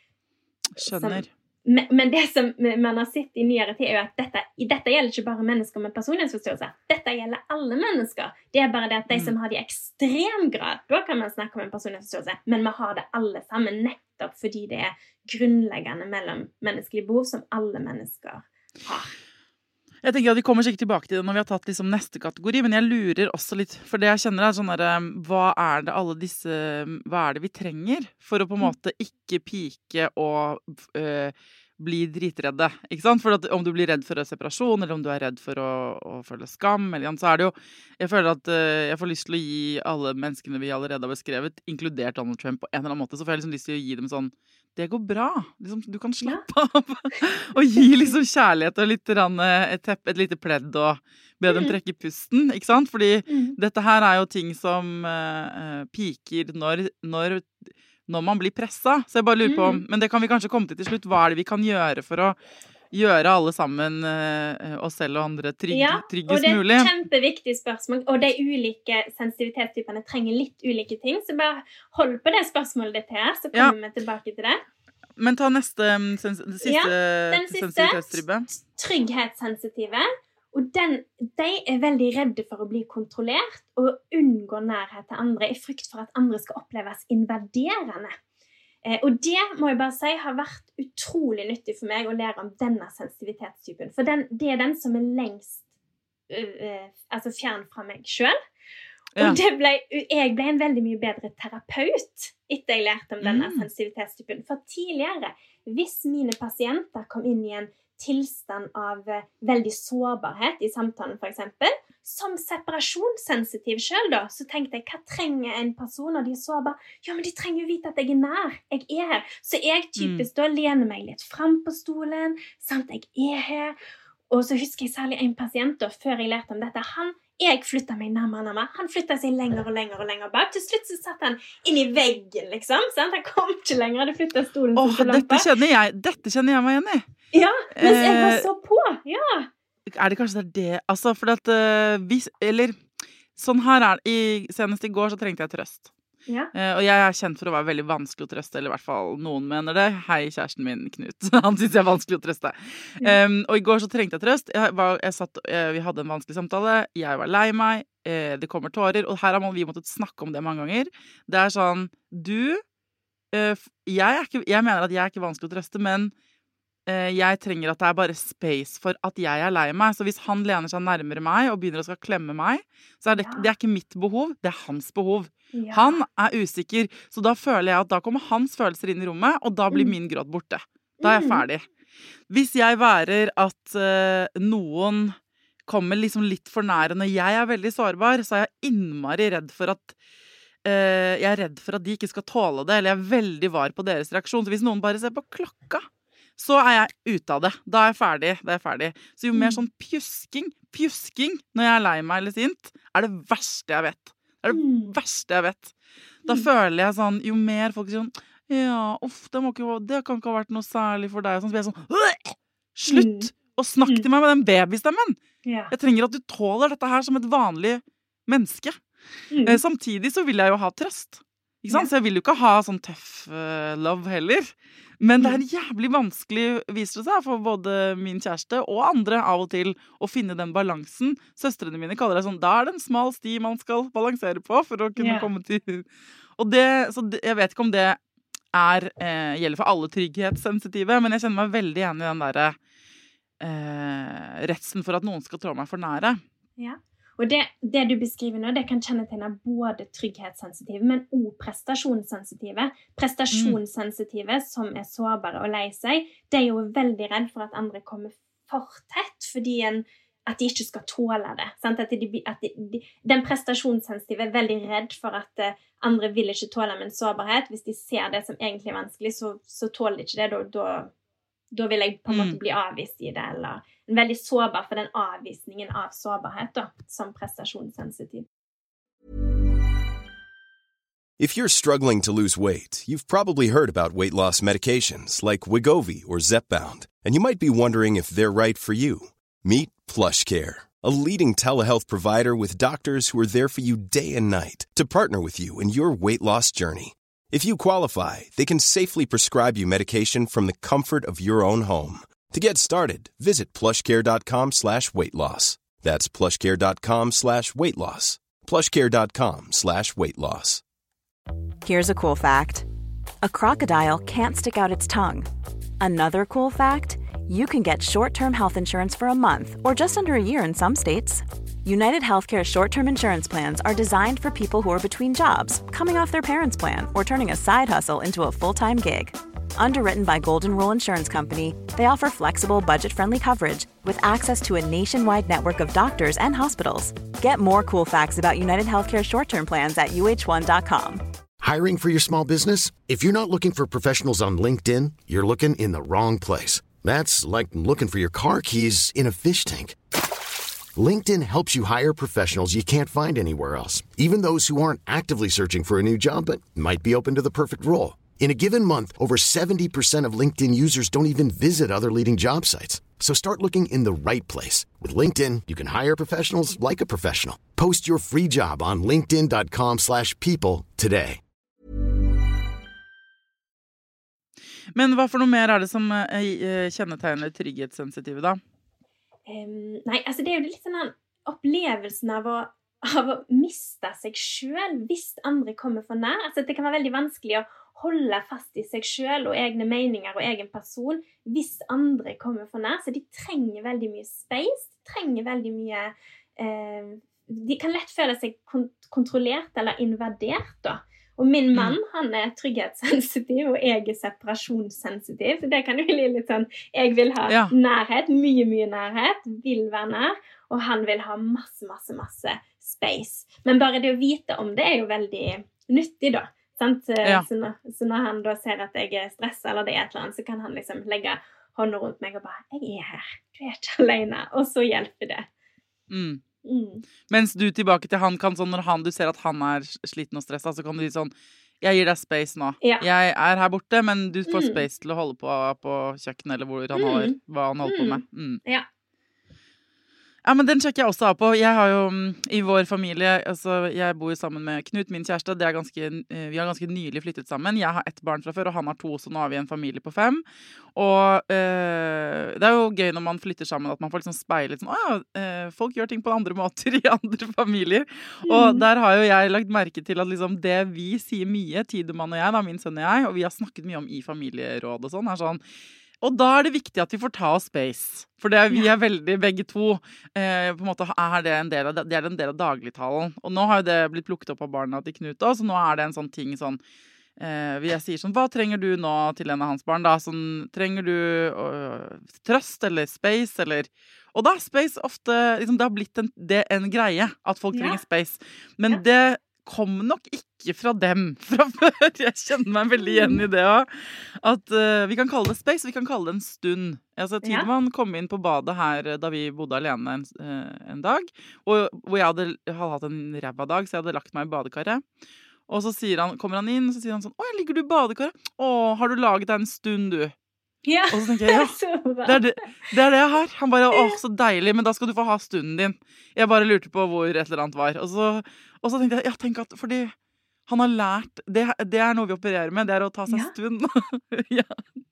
Skjønner. Men, men det som man har sett i nyere tid, er jo at dette, dette gjelder ikke bare mennesker med personlighetsforstyrrelse. Dette gjelder alle mennesker. Det er bare det at de Mm. som har det i ekstrem grad, da kan man snakke om en personlighetsforstyrrelse, men vi har det alle sammen, nettopp fordi det er grunnleggende mellom menneskelige behov som alle mennesker har. Jeg tenker at vi kommer sikkert tilbake til det når vi har tatt liksom neste kategori, men jeg lurer også litt, for det jeg kjenner er sånn der, hva er det alle disse, hva er det vi trenger for å på en måte ikke pike og øh, bli dritredde, ikke sant? For at om du blir redd for separasjon, eller om du er redd for å, å føle skam, eller så er det jo, jeg føler at øh, jeg får lyst til å gi alle menneskene vi allerede har beskrevet, inkludert Donald Trump på en eller annen måte, så får jeg liksom lyst til å gi dem sånn, det går bra. Liksom, du kan slappe ja. av og gi liksom kjærlighet og litt rann, et teppe, et lite pledd og be dem Mm. trekke pusten, ikke sant? Fordi Mm. dette her er jo ting som uh, piker når, når, når man blir pressa. Så jeg bare lurer på, Mm. men det kan vi kanskje komme til til slutt. Hva er det vi kan gjøre for å gjøre alle sammen, uh, oss selv og andre, trygg, Ja, tryggest og det er mulig? et kjempeviktig spørsmål, og de ulike sensitivitetstypene trenger litt ulike ting, så bare hold på det spørsmålet ditt her, så Ja. kommer vi tilbake til det. Men ta neste, um, sens det siste, Ja, den siste. sensitivitetstribbe. Trygghetssensitive, og den, de er veldig redde for å bli kontrollert og unngå nærhet til andre i frykt for at andre skal oppleves invaderende. Eh, og det må jeg bare si har vært utrolig nyttig for meg å lære om denne sensitivitetstypen, for den, det er den som er lengst uh, uh, altså fjern fra meg selv. Ja. Og det ble, jeg ble en veldig mye bedre terapeut etter jeg lærte om denne mm. sensitivitetstypen. For tidligere, hvis mine pasienter kom inn i en tilstand av veldig sårbarhet i samtalen for eksempel, som separasjonssensitiv selv da, så tenkte jeg, hva trenger en person når de er sårbar? Ja, men de trenger jo vite at jeg er nær, jeg er her. Så jeg typisk mm. da lener meg litt frem på stolen, sant, jeg er her. Og så husker jeg særlig en pasient da, før jeg lærte om dette, han, jeg flyttet meg nærmere og nærmere, han flyttet seg lenger og lenger og lenger bak, til slutt så satt han inn i veggen liksom, sant? Han kom ikke lenger, hadde flyttet stolen Åh, oh, dette kjenner jeg, dette kjenner jeg meg igjen i. Ja, mens jeg var så på, ja. Er det kanskje det, det? Altså, for at uh, vi, eller, sånn her er det, i, senest i går så trengte jeg trøst. Ja. Uh, og jeg er kjent for å være veldig vanskelig å trøste, eller i hvert fall noen mener det. Hei, kjæresten min, Knut. Han synes jeg er vanskelig å trøste. Ja. Um, og i går så trengte jeg trøst. Jeg var, jeg satt, uh, vi hadde en vanskelig samtale. Jeg var lei meg. Uh, det kommer tårer. Og her har vi måttet snakke om det mange ganger. Det er sånn, du, uh, jeg, er ikke, jeg mener at jeg er ikke vanskelig å trøste, men jeg trenger at det er bare space for at jeg er lei meg. Så hvis han lener seg nærmere meg og begynner å skal klemme meg, så er det, ja. det er ikke mitt behov, det er hans behov. Ja. Han er usikker, så da føler jeg at da kommer hans følelser inn i rommet, og da blir mm. min gråt borte. Da er jeg ferdig. Hvis jeg værer at uh, noen kommer liksom litt for nære når jeg er veldig sårbar, så er jeg innmari redd for at uh, jeg er redd for at de ikke skal tåle det, eller jeg er veldig var på deres reaksjon. Så hvis noen bare ser på klokka, så er jeg ute av det. Da er jeg ferdig, da er jeg ferdig. Så jo mer sånn pjusking, pjusking når jeg er lei meg eller sint, er det verste jeg vet. Det er det mm. verste jeg vet. Da mm. føler jeg sånn, jo mer folk sier sånn, ja, uff, det, må ikke, det kan ikke ha vært noe særlig for deg. Sånn, så blir jeg sånn, slutt mm. å snakke mm. til meg med den babystemmen. Ja. Jeg trenger at du tåler dette her som et vanlig menneske. Mm. Eh, samtidig så vil jeg jo ha trøst. Ikke sant? Ja. Så jeg vil jo ikke ha sånn tøff uh, love heller. Men det er jævlig vanskelig, viser det seg, for både min kjæreste og andre av og til å finne den balansen. Søstrene mine kaller det sånn, da er det en smal sti man skal balansere på for å kunne yeah. komme til. Og det, så det, jeg vet ikke om det er, eh, gjelder for alle trygghetssensitive, men jeg kjenner meg veldig enig i den der eh, redselen for at noen skal trå meg for nære. Ja. Og det, det du beskriver nå, det kan kjennetegne både trygghetssensitive, men også prestasjonssensitive. Prestasjonssensitive mm. som er sårbare og lei seg, det er jo veldig redd for at andre kommer for tett, fordi en, at de ikke skal tåle det. Sant? At, de, at de, de, den prestasjonssensitive er veldig redd for at uh, andre vil ikke tåle med en sårbarhet. Hvis de ser det som egentlig er vanskelig, så, så tåler de ikke det, da, da da vil jeg på en måte bli avvist i det, eller en veldig sårbar for den avvisningen av sårbarhet da, som prestasjonssensitiv. If you're struggling to lose weight, you've probably heard about weight loss medications like Wegovy or Zepbound, and you might be wondering if they're right for you. Meet PlushCare, a leading telehealth provider with doctors who are there for you day and night to partner with you in your weight loss journey. If you qualify, they can safely prescribe you medication from the comfort of your own home. To get started, visit plushcare.com slash weight loss. That's plushcare.com slash weight loss. plushcare.com slash weight loss. Here's a cool fact. A crocodile can't stick out its tongue. Another cool fact, you can get short-term health insurance for a month or just under a year in some states. United Healthcare short-term insurance plans are designed for people who are between jobs, coming off their parents' plan, or turning a side hustle into a full-time gig. Underwritten by Golden Rule Insurance Company, they offer flexible, budget-friendly coverage with access to a nationwide network of doctors and hospitals. Get more cool facts about United Healthcare short-term plans at U H one dot com. Hiring for your small business? If you're not looking for professionals on LinkedIn, you're looking in the wrong place. That's like looking for your car keys in a fish tank. LinkedIn helps you hire professionals you can't find anywhere else, even those who aren't actively searching for a new job but might be open to the perfect role. In a given month, over seventy percent of LinkedIn users don't even visit other leading job sites. So start looking in the right place. With LinkedIn, you can hire professionals like a professional. Post your free job on linkedin.com slash people today. Men hva for noe mer er det som uh, kjennetegner trygghetssensitive da? Um, nei, altså det er jo litt sånn den opplevelsen av å, av å miste seg selv hvis andre kommer for nær. Altså det kan være veldig vanskelig å holde fast i seg selv og egne meninger og egen person hvis andre kommer for nær. Så de trenger veldig mye space, de trenger veldig mye eh, de kan lett føle seg kont- kontrollert eller invadert da. Og min mann, mm. han er trygghetssensitiv, og jeg er separasjonssensitiv. Så det kan jo bli litt sånn, jeg vil ha ja. nærhet, mye, mye nærhet, vil være nær, og han vil ha masse, masse, masse space. Men bare det å vite om det er jo veldig nyttig da. Sant? Ja. Så, når, så når han da ser at jeg er stresset eller det er et eller annet, så kan han liksom legge hånden rundt meg og bare, jeg er her, du er ikke alene, og så hjelper det. Mm. Mm. Mens du tilbake til han kan sånn, når han, du ser at han er sliten og stresset, så kan du si sånn, jeg gir deg space nå. Ja. Jeg er her borte, men du får mm. space til å holde på på kjøkkenet, eller hvor han holder, mm. hva han holder mm. på med. Mm. Ja. Ja, men den sjekker jeg også av på. Jeg har jo, i vår familie, altså jeg bor jo sammen med Knut, min kjæreste, det er ganske, vi har ganske nylig flyttet sammen. Jeg har ett barn fra før, og han har to, så nå har vi en familie på fem. Og øh, det er jo gøy når man flytter sammen, at man får liksom speile litt sånn, åja, øh, folk gjør ting på andre måter i andre familier. Mm. Og der har jo jeg lagt merke til at liksom det vi sier mye, Tidemann og jeg, da, min sønn og jeg, og vi har snakket mye om i familieråd og sånn, er sånn, og da er det viktig at vi får ta oss space. For det er, vi er veldig, begge to, eh, på en måte er det en del av, det er en del av dagligtalen. Og nå har jo det blitt plukket opp av barna til Knut også, så nå er det en sånn ting sånn, eh, jeg sier sånn, hva trenger du nå til en av hans barn da? Sånn, trenger du øh, trøst eller space, eller... Og da er space ofte, liksom, det har blitt en, det, en greie at folk ja. trenger space. Men ja. det... kom nok ikke fra dem fra før. Jeg kjenner meg veldig igjen i det også. At uh, vi kan kalle det space, vi kan kalle det en stund. Altså, Tidemann ja. kom inn på badet her da vi bodde alene en, uh, en dag, og hvor jeg hadde, hadde hatt en ræva dag, så jeg hadde lagt meg i badekaret. Og så sier han, kommer han inn, og så sier han sånn, «Åh, ligger du i badekaret? Åh, har du laget deg en stund, du?» Ja, og så tenker jeg, ja, det er det, det er det jeg har. Han bare, åh, så deilig, men da skal du få ha stunden din. Jeg bare lurte på hvor et eller annet var. Og så, og så tenkte jeg, ja, tenk at, fordi han har lært, det, det er noe vi opererer med, det er å ta seg ja. stund. ja.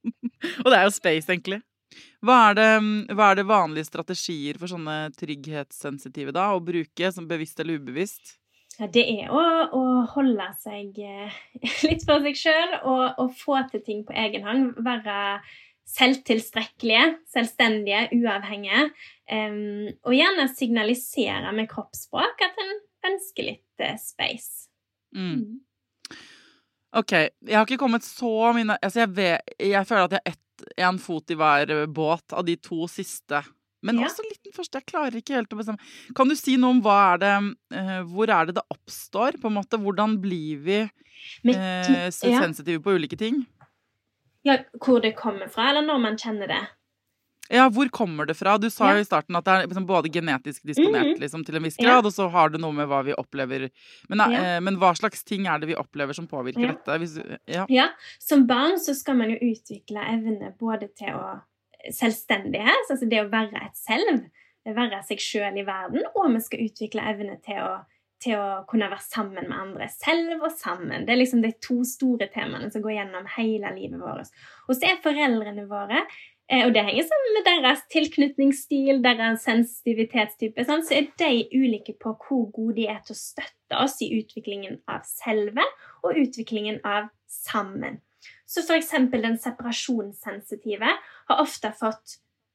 Og det er jo space, egentlig. Hva er, det, hva er det vanlige strategier for sånne trygghetssensitive da, å bruke, som bevisst eller ubevisst? Ja, det er å, å holde seg litt for seg selv og, og få til ting på egen hånd, være selvtilstrekkelige, selvstendige, uavhengige, um, og gjerne signalisere med kroppsspråk at en ønsker litt uh, space. Mm. Mm. Ok, jeg har ikke kommet så mine, altså jeg, vet, jeg føler at jeg har ett, en fot i hver båt av de to siste. Men ja. også litt den første, jeg klarer ikke helt å bestemme. Kan du si noe om hva er det, uh, hvor er det det oppstår, på en måte? Hvordan blir vi uh, ja. sensitive på ulike ting? Ja, hvor det kommer fra, eller når man kjenner det? Ja, hvor kommer det fra? Du sa ja. jo i starten at det er liksom både genetisk disponert mm-hmm. liksom, til en viss grad, ja. og så har det noe med hva vi opplever. Men, ja. uh, men hva slags ting er det vi opplever som påvirker ja. dette? Hvis, ja. ja, som barn så skal man jo utvikle evne både til å selvstendighet, altså det å være et selv, være seg selv i verden, og vi skal utvikle evne til å, til å kunne være sammen med andre, selv og sammen. Det er liksom de to store temaene som går gjennom hele livet vårt. Og så er foreldrene våre, og det henger sammen med deres tilknytningsstil, deres sensitivitetstype, sånn, så er de ulike på hvor gode de er til å støtte oss i utviklingen av selve og utviklingen av sammen. Så for eksempel den separasjonssensitive har ofte fått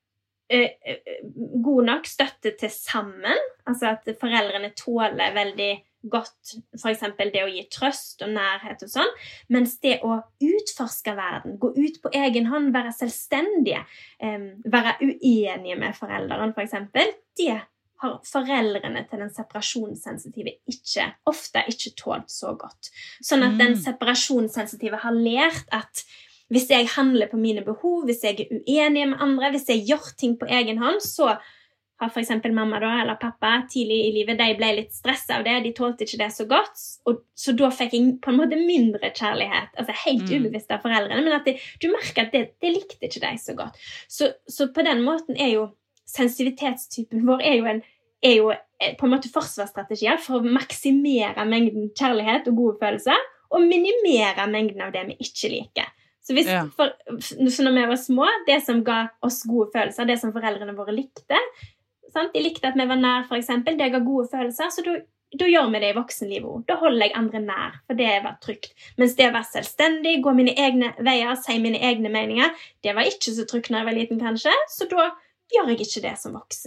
uh, god nok støtte til sammen, altså at foreldrene tåler veldig godt for eksempel det å gi trøst og nærhet og sånn, mens det å utforske verden, gå ut på egen hånd, være selvstendige, um, være uenige med foreldrene for eksempel, det har foreldrene til den separasjonssensitive ikke, ofte ikke tålt så godt. Sånn at den separasjonssensitive har lært at hvis jeg handler på mine behov, hvis jeg er uenig med andre, hvis jeg gjør ting på egen hånd, så har for eksempel mamma da, eller pappa tidlig i livet, de ble litt stresset av det, de tålte ikke det så godt, og så da fikk jeg på en måte mindre kjærlighet, altså helt mm. ubevisst av foreldrene, men at det, du merker at det, det likte ikke de så godt. Så, så på den måten er jo sensitivitetstypen vår er jo en er jo på en måte forsvarsstrategier for å maksimere mengden kjærlighet og gode følelser, og minimere mengden av det vi ikke liker. Så, hvis, ja. for, så når vi var små, det som ga oss gode følelser, det som foreldrene våre likte, sant? De likte at vi var nær for eksempel, det ga gode følelser, så da, da gjør vi det i voksenlivet. Da holder jeg andre nær, for det var trygt. Mens det å være selvstendig, gå mine egne veier, si mine egne meninger, det var ikke så trygt når jeg var liten kanskje, så da gjør jeg ikke det som voksen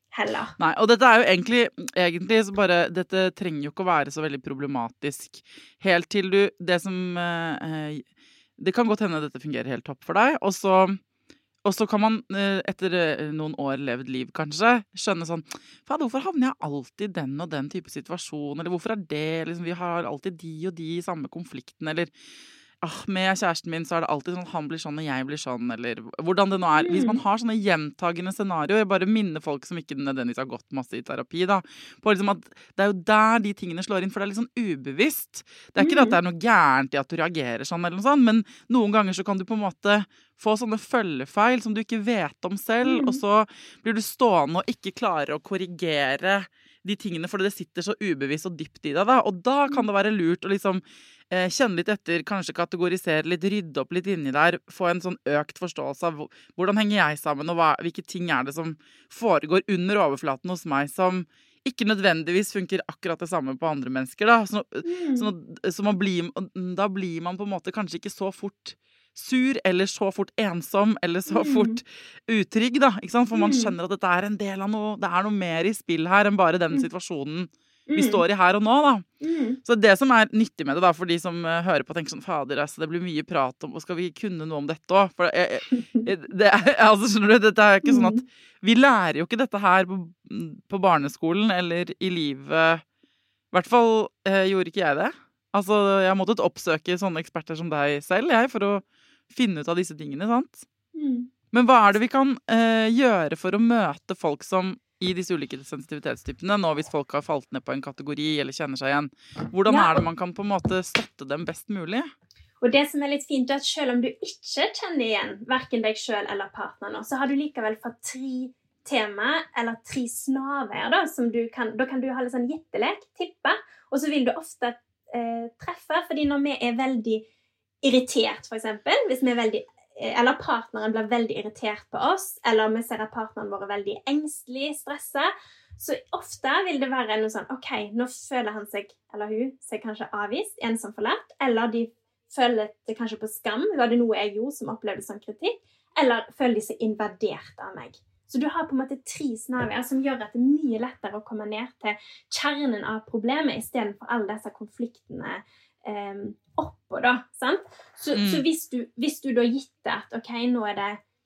heller. Nei, og dette er jo egentlig, egentlig så bare, dette trenger jo ikke å være så veldig problematisk. Helt til du, det som, eh, det kan godt hende dette fungerer helt topp for deg, og så Og så kan man, etter noen år levd liv kanskje, skjønne sånn, faen, hvorfor havner jeg alltid i den og den type situasjon, eller hvorfor er det, liksom, vi har alltid de og de samme konfliktene, eller ah, med kjæresten min så er det alltid sånn, han blir sånn og jeg blir sånn, eller hvordan det nå er. Hvis man har sånne gjentagende scenarioer, bare minne folk som ikke nødvendigvis har gått masse i terapi, da, på liksom at det er jo der de tingene slår inn, for det er litt sånn ubevisst. Det er ikke mm. at det er noe gærent i at du reagerer sånn, eller noe sånt, men noen ganger så kan du på en måte få sånne følgefeil som du ikke vet om selv, mm. og så blir du stående og ikke klare å korrigere de tingene, for det sitter så ubevisst og dypt i deg, da. Og da kan det være lurt å liksom eh, kjenne litt etter, kanskje kategorisere litt, rydde opp litt inni der, få en sånn økt forståelse av hvordan henger jeg sammen, og hva, hvilke ting er det som foregår under overflaten hos meg, som ikke nødvendigvis funker akkurat det samme på andre mennesker, da. Så, mm. så, så man blir, da blir man på en måte kanskje ikke så fort sur, eller så fort ensom, eller så fort utrygg, da, ikke sant? For man skjønner at dette er en del av noe, det er noe mer i spill her enn bare den situasjonen vi står i her og nå, da. Så det som er nyttig med det, da, for de som uh, hører på og tenker sånn, fader, altså, det blir mye prat om, og skal vi kunne noe om dette også? For jeg, jeg, det er, altså, skjønner du, dette er ikke sånn at vi lærer jo ikke dette her på, på barneskolen, eller i livet, i hvert fall uh, gjorde ikke jeg det. Altså, jeg har måttet oppsøke sånne eksperter som deg selv, jeg, for å finne ut av disse tingene, sant? Mm. Men hva er det vi kan eh, gjøre for å møte folk som i disse ulike sensitivitetstypene, nå hvis folk har falt ned på en kategori eller kjenner seg igjen? Hvordan ja. er det man kan på en måte støtte dem best mulig? Og det som er litt fint er at selv om du ikke kjenner igjen hverken deg selv eller partneren, så har du likevel fått tre tema eller tre snarveier, da, som du kan, da kan du ha litt sånn gjettelek, tippe, og så vil du ofte eh, treffe, fordi når vi er veldig irritert, for eksempel, hvis vi er veldig, eller partneren blir veldig irritert på oss, eller vi ser at partneren vår er veldig engstelig, stresset, så ofte vil det være noe sånn, ok, nå føler han seg, eller hun, seg kanskje avvist, ensom forlatt, eller de føler det kanskje på skam, var det noe jeg gjorde som opplevde som kritikk, eller føler de seg invadert av meg. Så du har på en måte tre snarveier som gjør at det er mye lettere å komme ned til kjernen av problemet, i stedet for alle disse konfliktene Um, oppå da, sant? Så, mm. så hvis, du, hvis du da gitt at ok, nå er det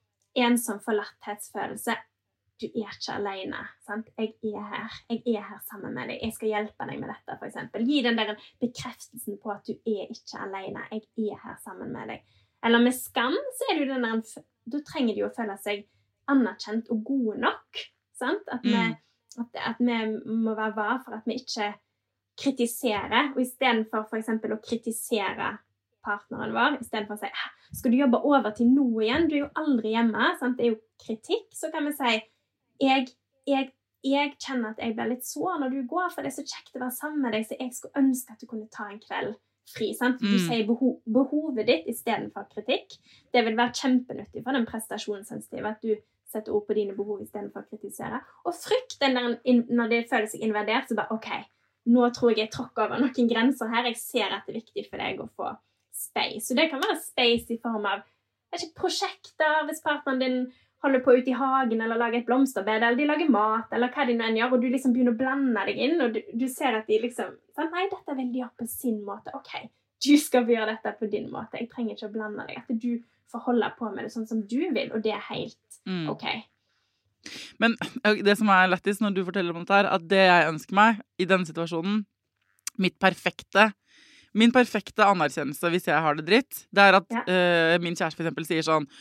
ensom forlatthetsfølelse, du er ikke alene, sant? Jeg er her, jeg er her sammen med deg, jeg skal hjelpe deg med dette, for eksempel. Gi den der bekreftelsen på at du er ikke alene, jeg er her sammen med deg. Eller med skam, så er det jo den der, da trenger de jo å føle seg anerkjent og gode nok, sant? At, mm. vi, at, at vi må være var for at vi ikke kritisere, og i stedet for for eksempel å kritisere partneren vår, i stedet for å si, skal du jobbe over til noe igjen? Du er jo aldri hjemme, sant? Det er jo kritikk, så kan vi si, jeg, jeg, jeg kjenner at jeg blir litt sår når du går, for det er så kjekt å være sammen med deg, så jeg skulle ønske at du kunne ta en kveld fri, sant? Du mm. sier beho, behovet ditt i stedet for kritikk. Det vil være kjempenyttig for den prestasjonssensitive, at du setter ord på dine behov i stedet for å kritisere. Og frykt den der, når det føler seg invadert, så bare, ok, nå tror jeg jeg tråkker over noen grenser her. Jeg ser at det er viktig for deg å få space. Så det kan være space i form av ikke, prosjekter, hvis partneren din holder på ut i hagen, eller lager et blomsterbed, eller de lager mat, eller hva de nå enn gjør, og du liksom begynner å blande deg inn, og du, du ser at de liksom, nei, dette vil de gjøre på sin måte. Ok, du skal gjøre dette på din måte. Jeg trenger ikke å blande deg. At du får holde på med det sånn som du vil, og det er helt mm. ok. Men det som er lettest når du forteller om dette her, at det jeg ønsker meg i denne situasjonen, mitt perfekte, min perfekte anerkjennelse hvis jeg har det dritt, det er at ja. uh, min kjæreste for eksempel sier sånn,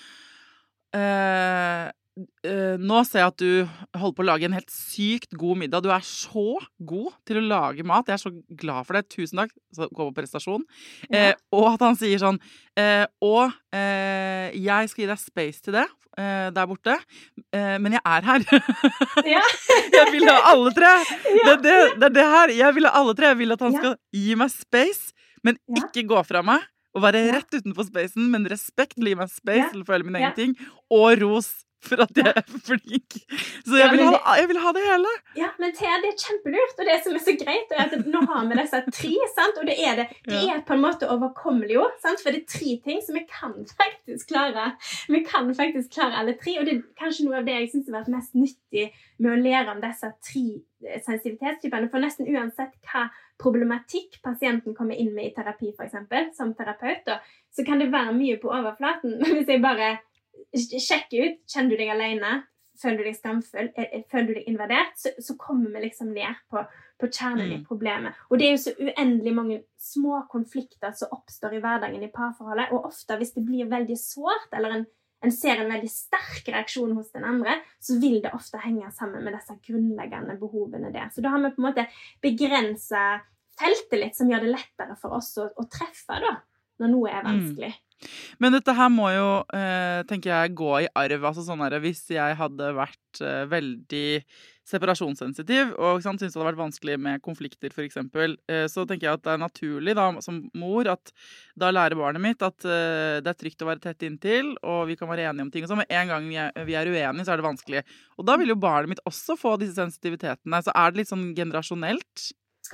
uh, uh, nå ser jeg at du holder på å lage en helt sykt god middag, du er så god til å lage mat, jeg er så glad for det, tusen takk, så gå på prestasjon, ja. uh, og at han sier sånn, uh, og uh, jeg skal gi deg space til det, Uh, der borte, uh, men jeg er her. Ja. Jeg vil ha alle tre. Ja. Det, det, det er det her. Jeg vil ha alle tre. Jeg vil at han ja. skal gi meg space, men ja. ikke gå fra meg, og være ja. rett utenfor spacen, men respekt, gi meg space, ja. eller føle min egen ja. ting, og ros for at jeg er flink. Så jeg, Ja, vil men ha, jeg vil ha det hele. Ja, men Thea, det er kjempelurt, og det som er så greit er at nå har vi disse tre, sant? Og det er, det, det Ja. er på en måte overkommelig jo, sant? For det er tre ting som vi kan faktisk klare. Vi kan faktisk klare alle tre, og det er kanskje noe av det jeg synes har vært mest nyttig med å lære om disse tre sensitivitetstypene, for nesten uansett hva problematikk pasienten kommer inn med i terapi, for eksempel, som terapeut, da, så kan det være mye på overflaten. Men hvis jeg bare sjekker ut, kjenner du deg alene, føler du deg skamfull, føler du deg invadert, så, så kommer vi liksom ned på, på kjernen i problemet. Og det er jo så uendelig mange små konflikter som oppstår i hverdagen i parforholdet, og ofte hvis det blir veldig sårt, eller en en ser en veldig sterk reaksjon hos den andre, så vil det ofte henge sammen med disse grunnleggende behovene der. Så da har vi på en måte begrenset feltet litt, som gjør det lettere for oss å, å treffe da, når noe er vanskelig. Mm. Men dette her må jo, eh, tenker jeg, gå i arv. Altså sånn her, hvis jeg hadde vært eh, veldig separasjonssensitiv, og sant, synes det hadde vært vanskelig med konflikter for eksempel, eh, så tenker jeg at det er naturlig da, som mor, at da lærer barnet mitt at eh, det er trygt å være tett inntil, og vi kan være enige om ting. Og så med en gang vi er, vi er uenige, så er det vanskelig. Og da vil jo barnet mitt også få disse sensitivitetene. Så er det litt sånn generasjonelt?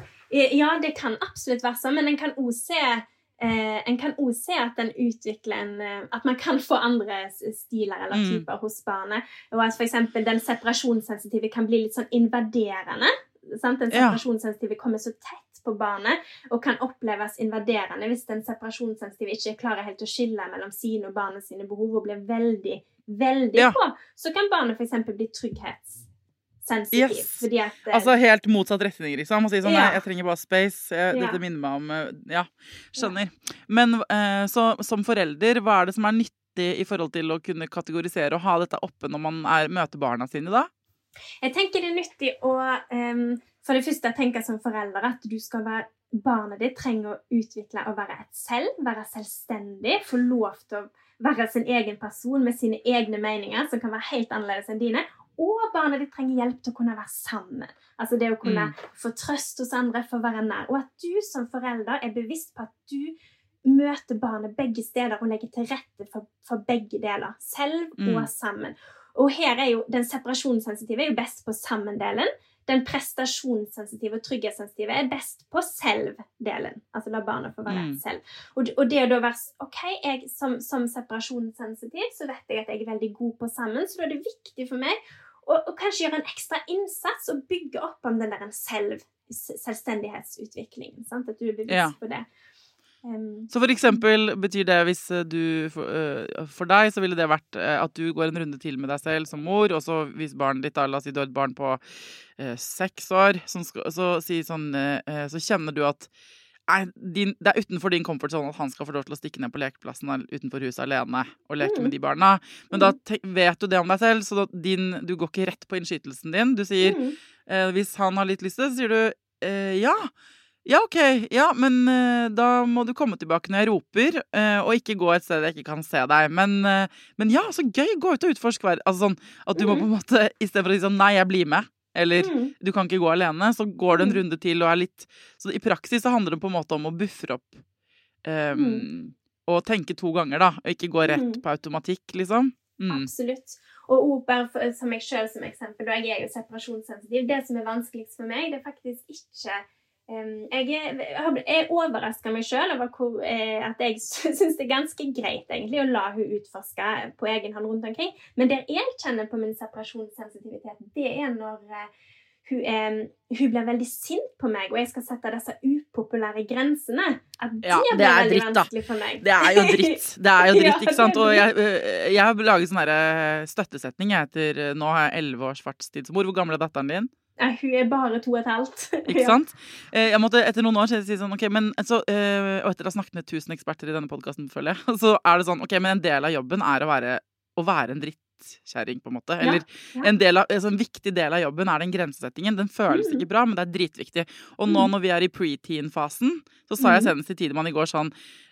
Ja, det kan absolutt være sånn, men en kan også se Eh, en kan også se at den utvikler en, eh, at man kan få andre stiler eller typer mm. hos barnet, og at for eksempel den separasjonssensitive kan bli litt sånn invaderende, sant? Den separasjonssensitive kommer så tett på barnet, og kan oppleves invaderende hvis den separasjonssensitive ikke klarer helt å skille mellom sine og barnet sine behov, og blir veldig, veldig ja. på, så kan barnet for eksempel bli trygghets sensitiv, yes. fordi at... Altså helt motsatt retning, liksom. Og si sånn, ja. jeg, jeg trenger bare space. Jeg, ja. Dette minner meg om... Ja, skjønner. Ja. Men eh, så, som forelder, hva er det som er nyttig i forhold til å kunne kategorisere og ha dette oppe når man er, møter barna sine da? Jeg tenker det er nyttig å, um, for det første, tenke som forelder at du skal være... Barnet ditt trenger å utvikle og være et selv, være selvstendig, få lov til å være sin egen person med sine egne meninger, som kan være helt annerledes enn dine, og barnet ditt trenger hjelp til å kunne være sammen. Altså det å kunne mm. få trøst hos andre for å være nær. Og at du som forelder er bevisst på at du møter barnet begge steder og legger til rette for, for begge deler, selv mm. og sammen. Og her er jo den separasjonssensitive er jo best på sammendelen. Den prestasjonssensitive og trygghetssensitive er best på selv-delen. Altså la barnet få være mm. selv. Og, og det å da være, ok, jeg som, som separasjonssensitiv, så vet jeg at jeg er veldig god på sammen, så da er det viktig for meg å, å kanskje gjøre en ekstra innsats og bygge opp om den der en selv, selvstendighetsutvikling. Sant? At du er bevisst ja. på det. Um, så for eksempel betyr det hvis du for, uh, for deg så ville det vært uh, at du går en runde til med deg selv som mor, og så hvis barnet ditt, la oss si du har et barn på uh, seks år, som skal, så, si sånn, uh, så kjenner du at nei, din, det er utenfor din comfort zone at han skal få lov til å stikke ned på lekeplassen utenfor huset alene og leke mm. med de barna, men da te- vet du det om deg selv, så din, du går ikke rett på innskytelsen din. Du sier, mm. uh, hvis han har litt lyst til det, så sier du uh, ja Ja, ok, ja, men uh, da må du komme tilbake når jeg roper, uh, og ikke gå et sted jeg ikke kan se deg. Men, uh, men ja, så gøy, gå ut og utforsk hver. Altså sånn, at du mm. må på en måte, i stedet for å si sånn, nei, jeg blir med, eller mm. du kan ikke gå alene, så går du en runde til og er litt, så i praksis så handler det på en måte om å buffre opp, um, mm. og tenke to ganger da, og ikke gå rett mm. på automatikk, liksom. Mm. Absolutt. Og bare for, som jeg selv som eksempel, og jeg er jo separasjonssensitiv, det som er vanskeligst for meg, det er faktisk ikke... Um, jeg, er, jeg overrasker meg selv over hvor, eh, at jeg synes det er ganske greit egentlig å la hun utforske på egen hånd rundt omkring. Men det jeg kjenner på min separasjonssensitivitet, det er når eh, hun, eh, hun blir veldig sint på meg, og jeg skal sette disse upopulære grensene. At det, ja, det blir er veldig dritt, vanskelig for meg. Det er jo dritt. Det er jo dritt, ja, ikke sant? Og jeg, jeg har laget sånn her støttesetning etter, nå har jeg elleve års fartstid som mor. Hvor gammel er datteren din? Ja, hun er bare to og et halvt. Ikke sant? Jeg måtte etter noen år si sånn, ok, men så, og etter å ha snakket med tusen eksperter i denne podcasten, føler jeg, så er det sånn, ok, men en del av jobben er å være, å være en drittkjæring, på en måte. Eller ja, ja. En, del av, altså en viktig del av jobben er den grensesettingen. Den føles mm. ikke bra, men det er dritviktig. Og nå når vi er i pre-teen-fasen, så sa jeg senest i Tidemann i går sånn,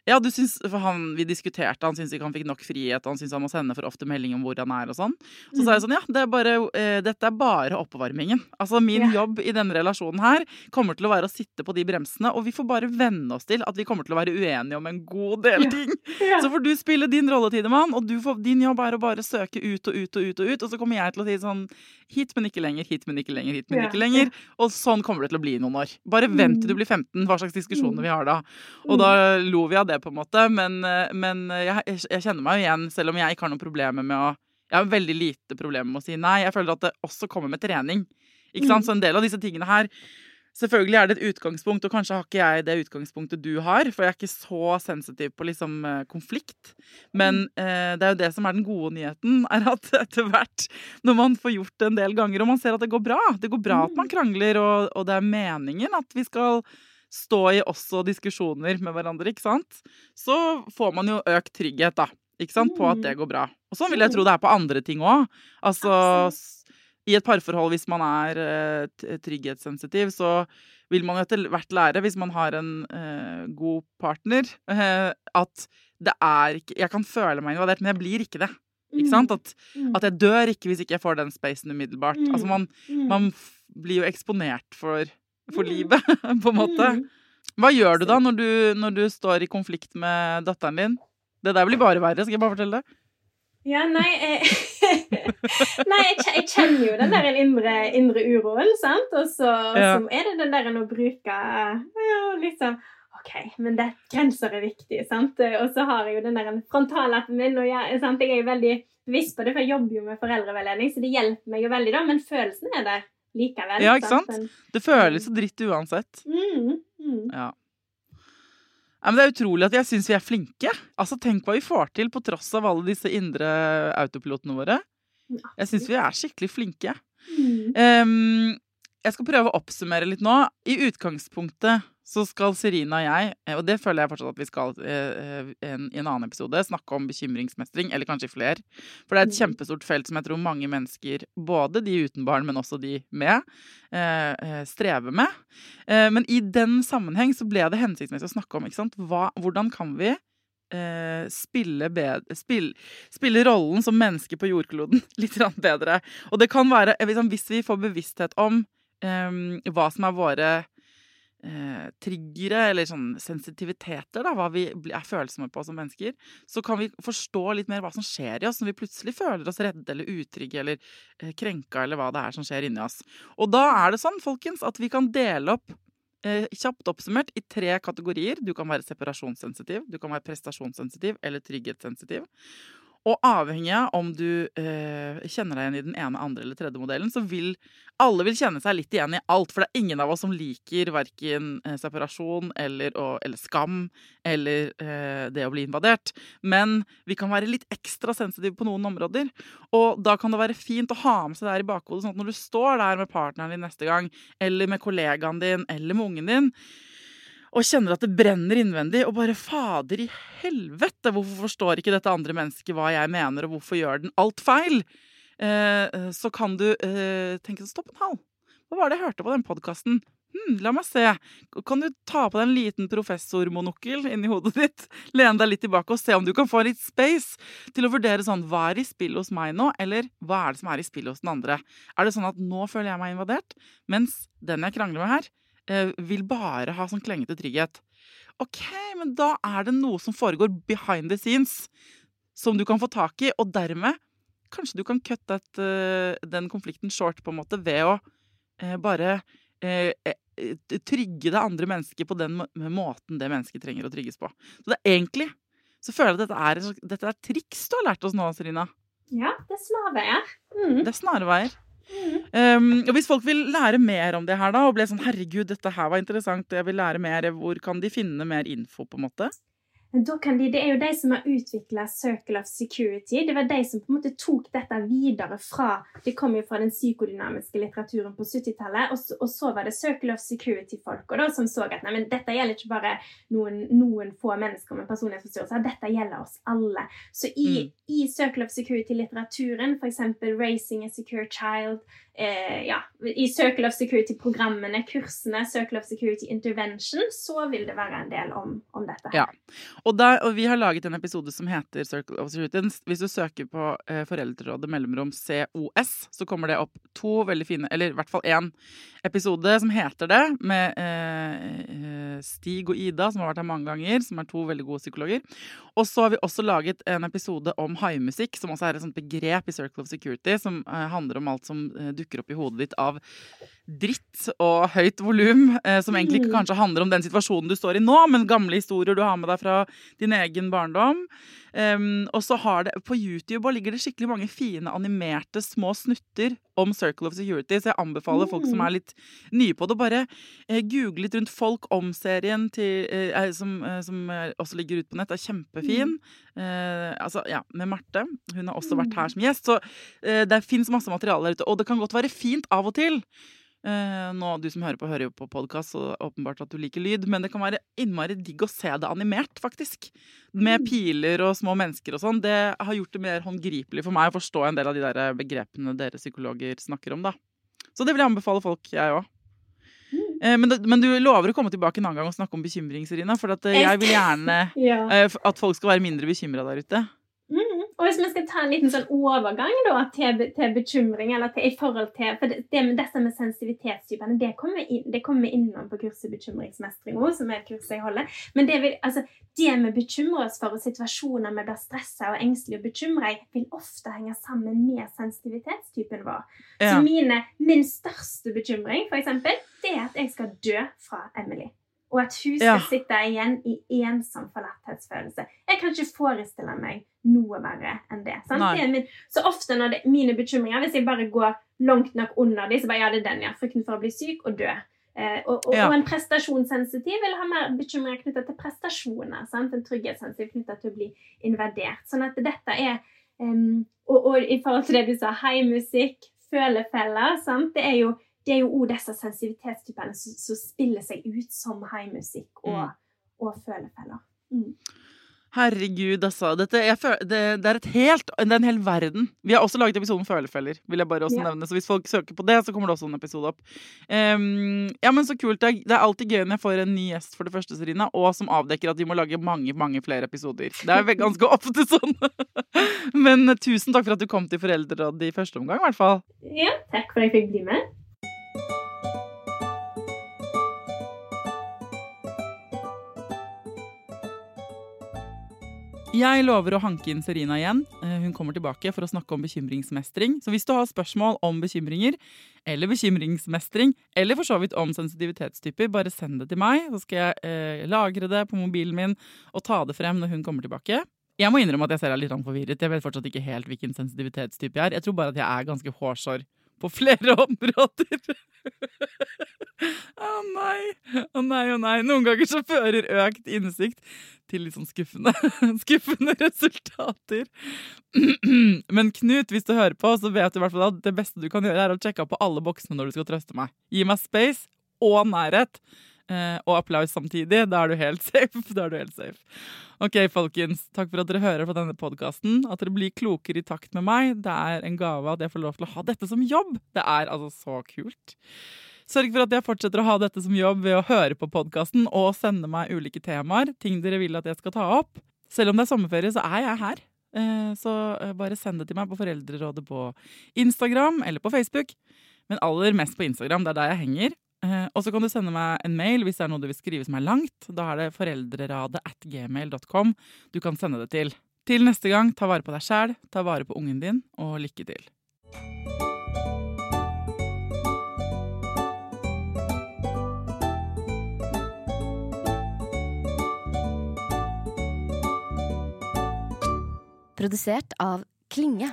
Ja, du synes, for han, vi diskuterte, han synes ikke han fikk nok frihet, og han synes han må sende for ofte melding om hvor han er og sånn. Så mm. sa jeg sånn, ja, det er bare, uh, dette er bare oppvarmingen. Altså min ja. jobb i denne relasjonen her kommer til å være å sitte på de bremsene, og vi får bare venne oss til at vi kommer til å være uenige om en god del ting. Ja. Ja. Så får du spille din rolle, Tidemann, og du får, din jobb er å bare søke ut og ut og ut og ut, og så kommer jeg til å si sånn, hit men ikke lenger, hit men ikke lenger, hit men ja. ikke lenger, og sånn kommer det til å bli i noen år. Bare vent til du blir femten, hva slags diskusjoner mm. vi har da. Og da lo vi av det på en måte, men, men jeg, jeg kjenner meg jo igjen, selv om jeg ikke har noen problemer med å, jeg har veldig lite problemer med å si nei, jeg føler at det også kommer med trening, ikke sant? Så en del av disse tingene her, selvfølgelig er det et utgangspunkt, og kanskje har ikke jeg det utgangspunktet du har, for jeg er ikke så sensitiv på liksom konflikt, men eh, det er jo det som er den gode nyheten, er at etter hvert, når man får gjort det en del ganger, og man ser at det går bra, det går bra at man krangler, og, og det er meningen at vi skal stå i også diskusjoner med hverandre, ikke sant? Så får man jo økt trygghet da, ikke sant? På at det går bra. Og sånn vil jeg tro det er på andre ting også. Altså, i et parforhold, hvis man er uh, trygghetssensitiv, så vil man jo etter hvert lære, hvis man har en uh, god partner, uh, at det er ikke, jeg kan føle meg invadert, men jeg blir ikke det. Ikke sant? At, at jeg dør ikke hvis ikke jeg får den spacen umiddelbart. Altså, man, man blir jo eksponert for for livet, på en måte. Hva gjør du da når du, når du står i konflikt med datteren din? Det der blir bare verre, skal jeg bare fortelle det? Ja, nei, jeg, nei, jeg kjenner jo den der indre, indre uroen, sant? Og så, ja. så er det den der å bruke, ja, liksom, ok, men det, grenser er viktig, sant? Og så har jeg jo den der frontallappen min, og jeg, sant? Jeg er jo veldig bevisst på det, for jeg jobber jo med foreldreveiledning, så det hjelper meg jo veldig da, men følelsen er der. Likevel, ja, ikke sant? sant? Det føles så dritt uansett. Mm, mm. Ja. Ja, men det er utrolig at jeg synes vi er flinke. Altså, tenk hva vi får til på tross av alle disse indre autopilotene våre. Jeg synes vi er skikkelig flinke. Mm. Um, jeg skal prøve å oppsummere litt nå. I utgangspunktet så skal Serina og jeg, og det føler jeg fortsatt at vi skal eh, en, i en annen episode, snakke om bekymringsmestring, eller kanskje flere. For det er et kjempestort felt som jeg tror mange mennesker, både de uten barn, men også de med, eh, strever med. Eh, men i den sammenheng så ble det hensiktsmessig å snakke om, ikke sant? Hva, hvordan kan vi eh, spille, bedre, spille, spille rollen som menneske på jordkloden litt bedre? Og det kan være, hvis vi får bevissthet om eh, hva som er våre Eh, triggere eller sånn sensitiviteter da, hva vi er følsomme på som mennesker, så kan vi forstå litt mer hva som skjer i oss når vi plutselig føler oss redde eller utrygge eller eh, krenka eller hva det er som skjer inni oss. Og da er det sånn, folkens, at vi kan dele opp eh, kjapt oppsummert i tre kategorier. Du kan være separasjonssensitiv, du kan være prestasjonssensitiv eller trygghetssensitiv. Og avhengig av om du eh, kjenner deg igjen i den ene, andre eller tredje modellen, så vil alle vil kjenne seg litt igjen i alt, for det er ingen av oss som liker hverken eh, separasjon eller, og, eller skam eller eh, det å bli invadert. Men vi kan være litt ekstra sensitive på noen områder, og da kan det være fint å ha med seg det her i bakhodet, sånn at når du står der med partneren din neste gang, eller med kollegaen din, eller med ungen din, og kjenner at det brenner innvendig, og bare fader i helvete, hvorfor forstår ikke dette andre mennesket hva jeg mener, og hvorfor gjør den alt feil? Eh, så kan du eh, tenke sånn, stopp en halv. Hva var det jeg hørte på den podcasten? Hmm, la meg se. Kan du ta på deg en liten professormonokkel inn i hodet ditt, lene deg litt tilbake og se om du kan få litt space til å vurdere sånn, hva er i spill hos meg nå, eller hva er det som er i spill hos den andre? Er det sånn at nå føler jeg meg invadert, mens den jeg krangler med her, vil bare ha sånn klengete trygghet. Ok, men da er det noe som foregår behind the scenes som du kan få tak i, og dermed kanskje du kan kutte et, uh, den konflikten short på en måte ved å uh, bare uh, trygge det andre mennesket på den måten det mennesket trenger å trygges på. Så det er egentlig, så føler jeg at dette er, dette er triks du har lært oss nå, Serina. Ja, det er snarveier. Mm. Det er snarveier. Mm. Um, og hvis folk vil lære mer om det her da, og ble sånn, herregud, dette her var interessant, jeg vil lære mer, hvor kan de finne mer info på en måte? Da kan de, det er jo de som har utviklet Circle of Security. Det var de som på en måte tok dette videre fra, det kom jo fra den psykodynamiske litteraturen på syttitallet, og, og så var det Circle of Security-folk, og da som så at nei, men dette gjelder ikke bare noen, noen få mennesker med personlighetsforstyrrelser, dette gjelder oss alle. Så i, mm. i Circle of Security-litteraturen, for eksempel Raising a Secure Child, eh, ja, i Circle of Security-programmene, kursene, Circle of Security Intervention, så vil det være en del om, om dette. Ja, Og, der, og vi har laget en episode som heter Circle of Security. Hvis du søker på eh, Foreldrerådet mellomrom C O S, så kommer det opp to veldig fine, eller i hvert fall en episode som heter det, med eh, Stig og Ida, som har vært her mange ganger, som er to veldig gode psykologer. Og så har vi også laget en episode om haimusikk, som også er et sånt begrep i Circle of Security, som eh, handler om alt som eh, dukker opp i hodet ditt av dritt og høyt volum, eh, som egentlig ikke kanskje handler om den situasjonen du står i nå, men gamle historier du har med deg fra din egen barndom. Um, og så har det, på YouTube og ligger det skikkelig mange fine animerte små snutter om Circle of Security, så jeg anbefaler mm. folk som er litt nye på det, bare eh, google litt rundt folk om serien til, eh, som, eh, som også ligger ute på nett, er kjempefin. Mm. Eh, altså, ja, med Marte. Hun har også vært her som gjest, så eh, det finnes masse materiale der ute, og det kan godt være fint av og til. Uh, nå, du som hører på, hører jo på podcast, så åpenbart at du liker lyd, men det kan være innmari digg å se det animert, faktisk. Med piler og små mennesker og sånn. Det har gjort det mer håndgripelig for meg å forstå en del av de der begrepene dere psykologer snakker om, da. Så det vil jeg anbefale folk, jeg også. Uh, men, men du lover å komme tilbake en annen gang og snakke om bekymring, Serina, for at, uh, jeg vil gjerne ja. uh, at folk skal være mindre bekymret der ute. Mm. Og hvis vi skal ta en liten sånn overgang da, til, til bekymring, eller til, i forhold til, for det, det med disse med sensitivitetstypene, det kommer vi inn, det kommer innom på kurset bekymringsmestring også, som er et kurs jeg holder. Men det, vil, altså, det med bekymre oss for, og situasjoner med å bli stresset og engstelig og bekymret, vil ofte henge sammen med sensitivitetstypen vår. Ja. Så mine, min største bekymring, for eksempel, det er at jeg skal dø fra Emily. Og at hun skal ja. sitte igjen i ensom forlatthetsfølelse. Jeg kan ikke forestille meg noe verre enn det. Sant? Det er min, så ofte når det, mine bekymringer, hvis jeg bare går langt nok under de, så bare, ja, det er den, ja. Frykten for å bli syk og dø. Eh, og, og, ja. og en prestasjonssensitiv vil ha mer bekymringer knyttet til prestasjoner. Sant? En trygghetssensitiv knyttet til å bli invadert. Sånn at dette er, um, og, og i forhold til det du sa, heimusikk, følefeller, sant? Det er jo Det er jo også disse sensitivitetstypene som, som spiller seg ut som heimusikk og, mm. og følefeller. Mm. Herregud, altså. Dette, jeg føler, det, det, er et helt, det er en hel verden. Vi har også laget episoden Følefeller, vil jeg bare også ja. nevne. Så hvis folk søker på det, så kommer det også en episode opp. Um, ja, men så kult. Det er, det er alltid gøy når jeg får en ny gjest for det første, Serina, og som avdekker at vi må lage mange, mange flere episoder. Det er vel ganske ofte sånn. Men tusen takk for at du kom til Foreldrerådet i første omgang, i hvert fall. Ja, takk for at jeg fikk bli med. Jeg lover å hanke inn Serina igjen. Hun kommer tilbake for å snakke om bekymringsmestring. Så hvis du har spørsmål om bekymringer, eller bekymringsmestring, eller for så vidt om sensitivitetstyper, bare send det til meg, så skal jeg eh, lagre det på mobilen min og ta det frem når hun kommer tilbake. Jeg må innrømme at jeg ser litt forvirret. Jeg vet fortsatt ikke helt hvilken sensitivitetstype jeg er. Jeg tror bare at jeg er ganske hårsår på flere områder. Å nei, å nei, å nei. Noen ganger så fører økt innsikt til litt sånn skuffende, skuffende resultater. Men Knut, hvis du hører på, så vet du i hvert fall at det beste du kan gjøre er å sjekke på alle boksene når du skal trøste meg. Gi meg space og nærhet. Eh, og applaus samtidig, da er du helt safe, da er du helt safe. Ok, folkens, takk for at dere hører på denne podcasten, at dere blir klokere i takt med meg. Det er en gave at jeg får lov til å ha dette som jobb. Det er altså så kult. Sørg for at jeg fortsetter å ha dette som jobb ved å høre på podcasten og sende meg ulike temaer, ting dere vil at jeg skal ta opp. Selv om det er sommerferie, så er jeg her. Eh, så bare send det til meg på Foreldrerådet på Instagram eller på Facebook. Men aller mest på Instagram, det er der jeg henger. Uh, og så kan du sende meg en mail hvis det er noe du vil skrive som er langt. Da er det foreldreradet at gmail dot com du kan sende det til. Til neste gang, ta vare på deg selv, ta vare på ungen din, og lykke til. Produsert av Klinge.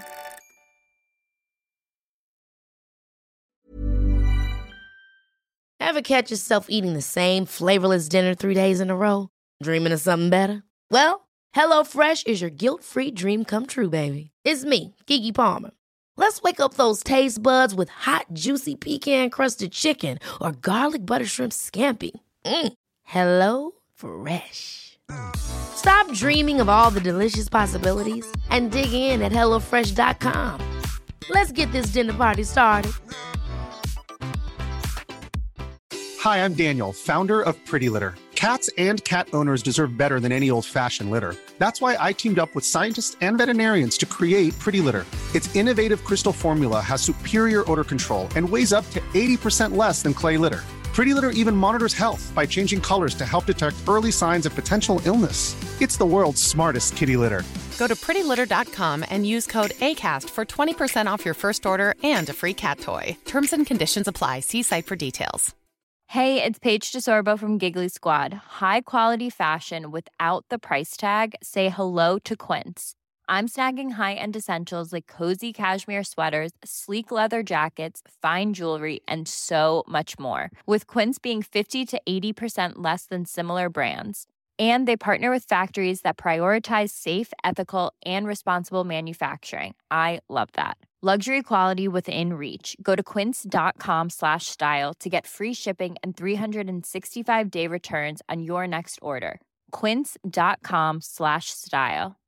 Ever catch yourself eating the same flavorless dinner three days in a row? Dreaming of something better? Well, HelloFresh is your guilt-free dream come true, baby. It's me, Keke Palmer. Let's wake up those taste buds with hot, juicy pecan-crusted chicken or garlic butter shrimp scampi. Mm. Hello Fresh. Stop dreaming of all the delicious possibilities and dig in at hello fresh dot com. Let's get this dinner party started. Hi, I'm Daniel, founder of Pretty Litter. Cats and cat owners deserve better than any old-fashioned litter. That's why I teamed up with scientists and veterinarians to create Pretty Litter. Its innovative crystal formula has superior odor control and weighs up to eighty percent less than clay litter. Pretty Litter even monitors health by changing colors to help detect early signs of potential illness. It's the world's smartest kitty litter. Go to pretty litter dot com and use code ACAST for twenty percent off your first order and a free cat toy. Terms and conditions apply. See site for details. Hey, it's Paige DeSorbo from Giggly Squad. High quality fashion without the price tag. Say hello to Quince. I'm snagging high-end essentials like cozy cashmere sweaters, sleek leather jackets, fine jewelry, and so much more. With Quince being fifty to eighty percent less than similar brands. And they partner with factories that prioritize safe, ethical, and responsible manufacturing. I love that. Luxury quality within reach. Go to quince.com slash style to get free shipping and three sixty-five day returns on your next order. Quince.com slash style.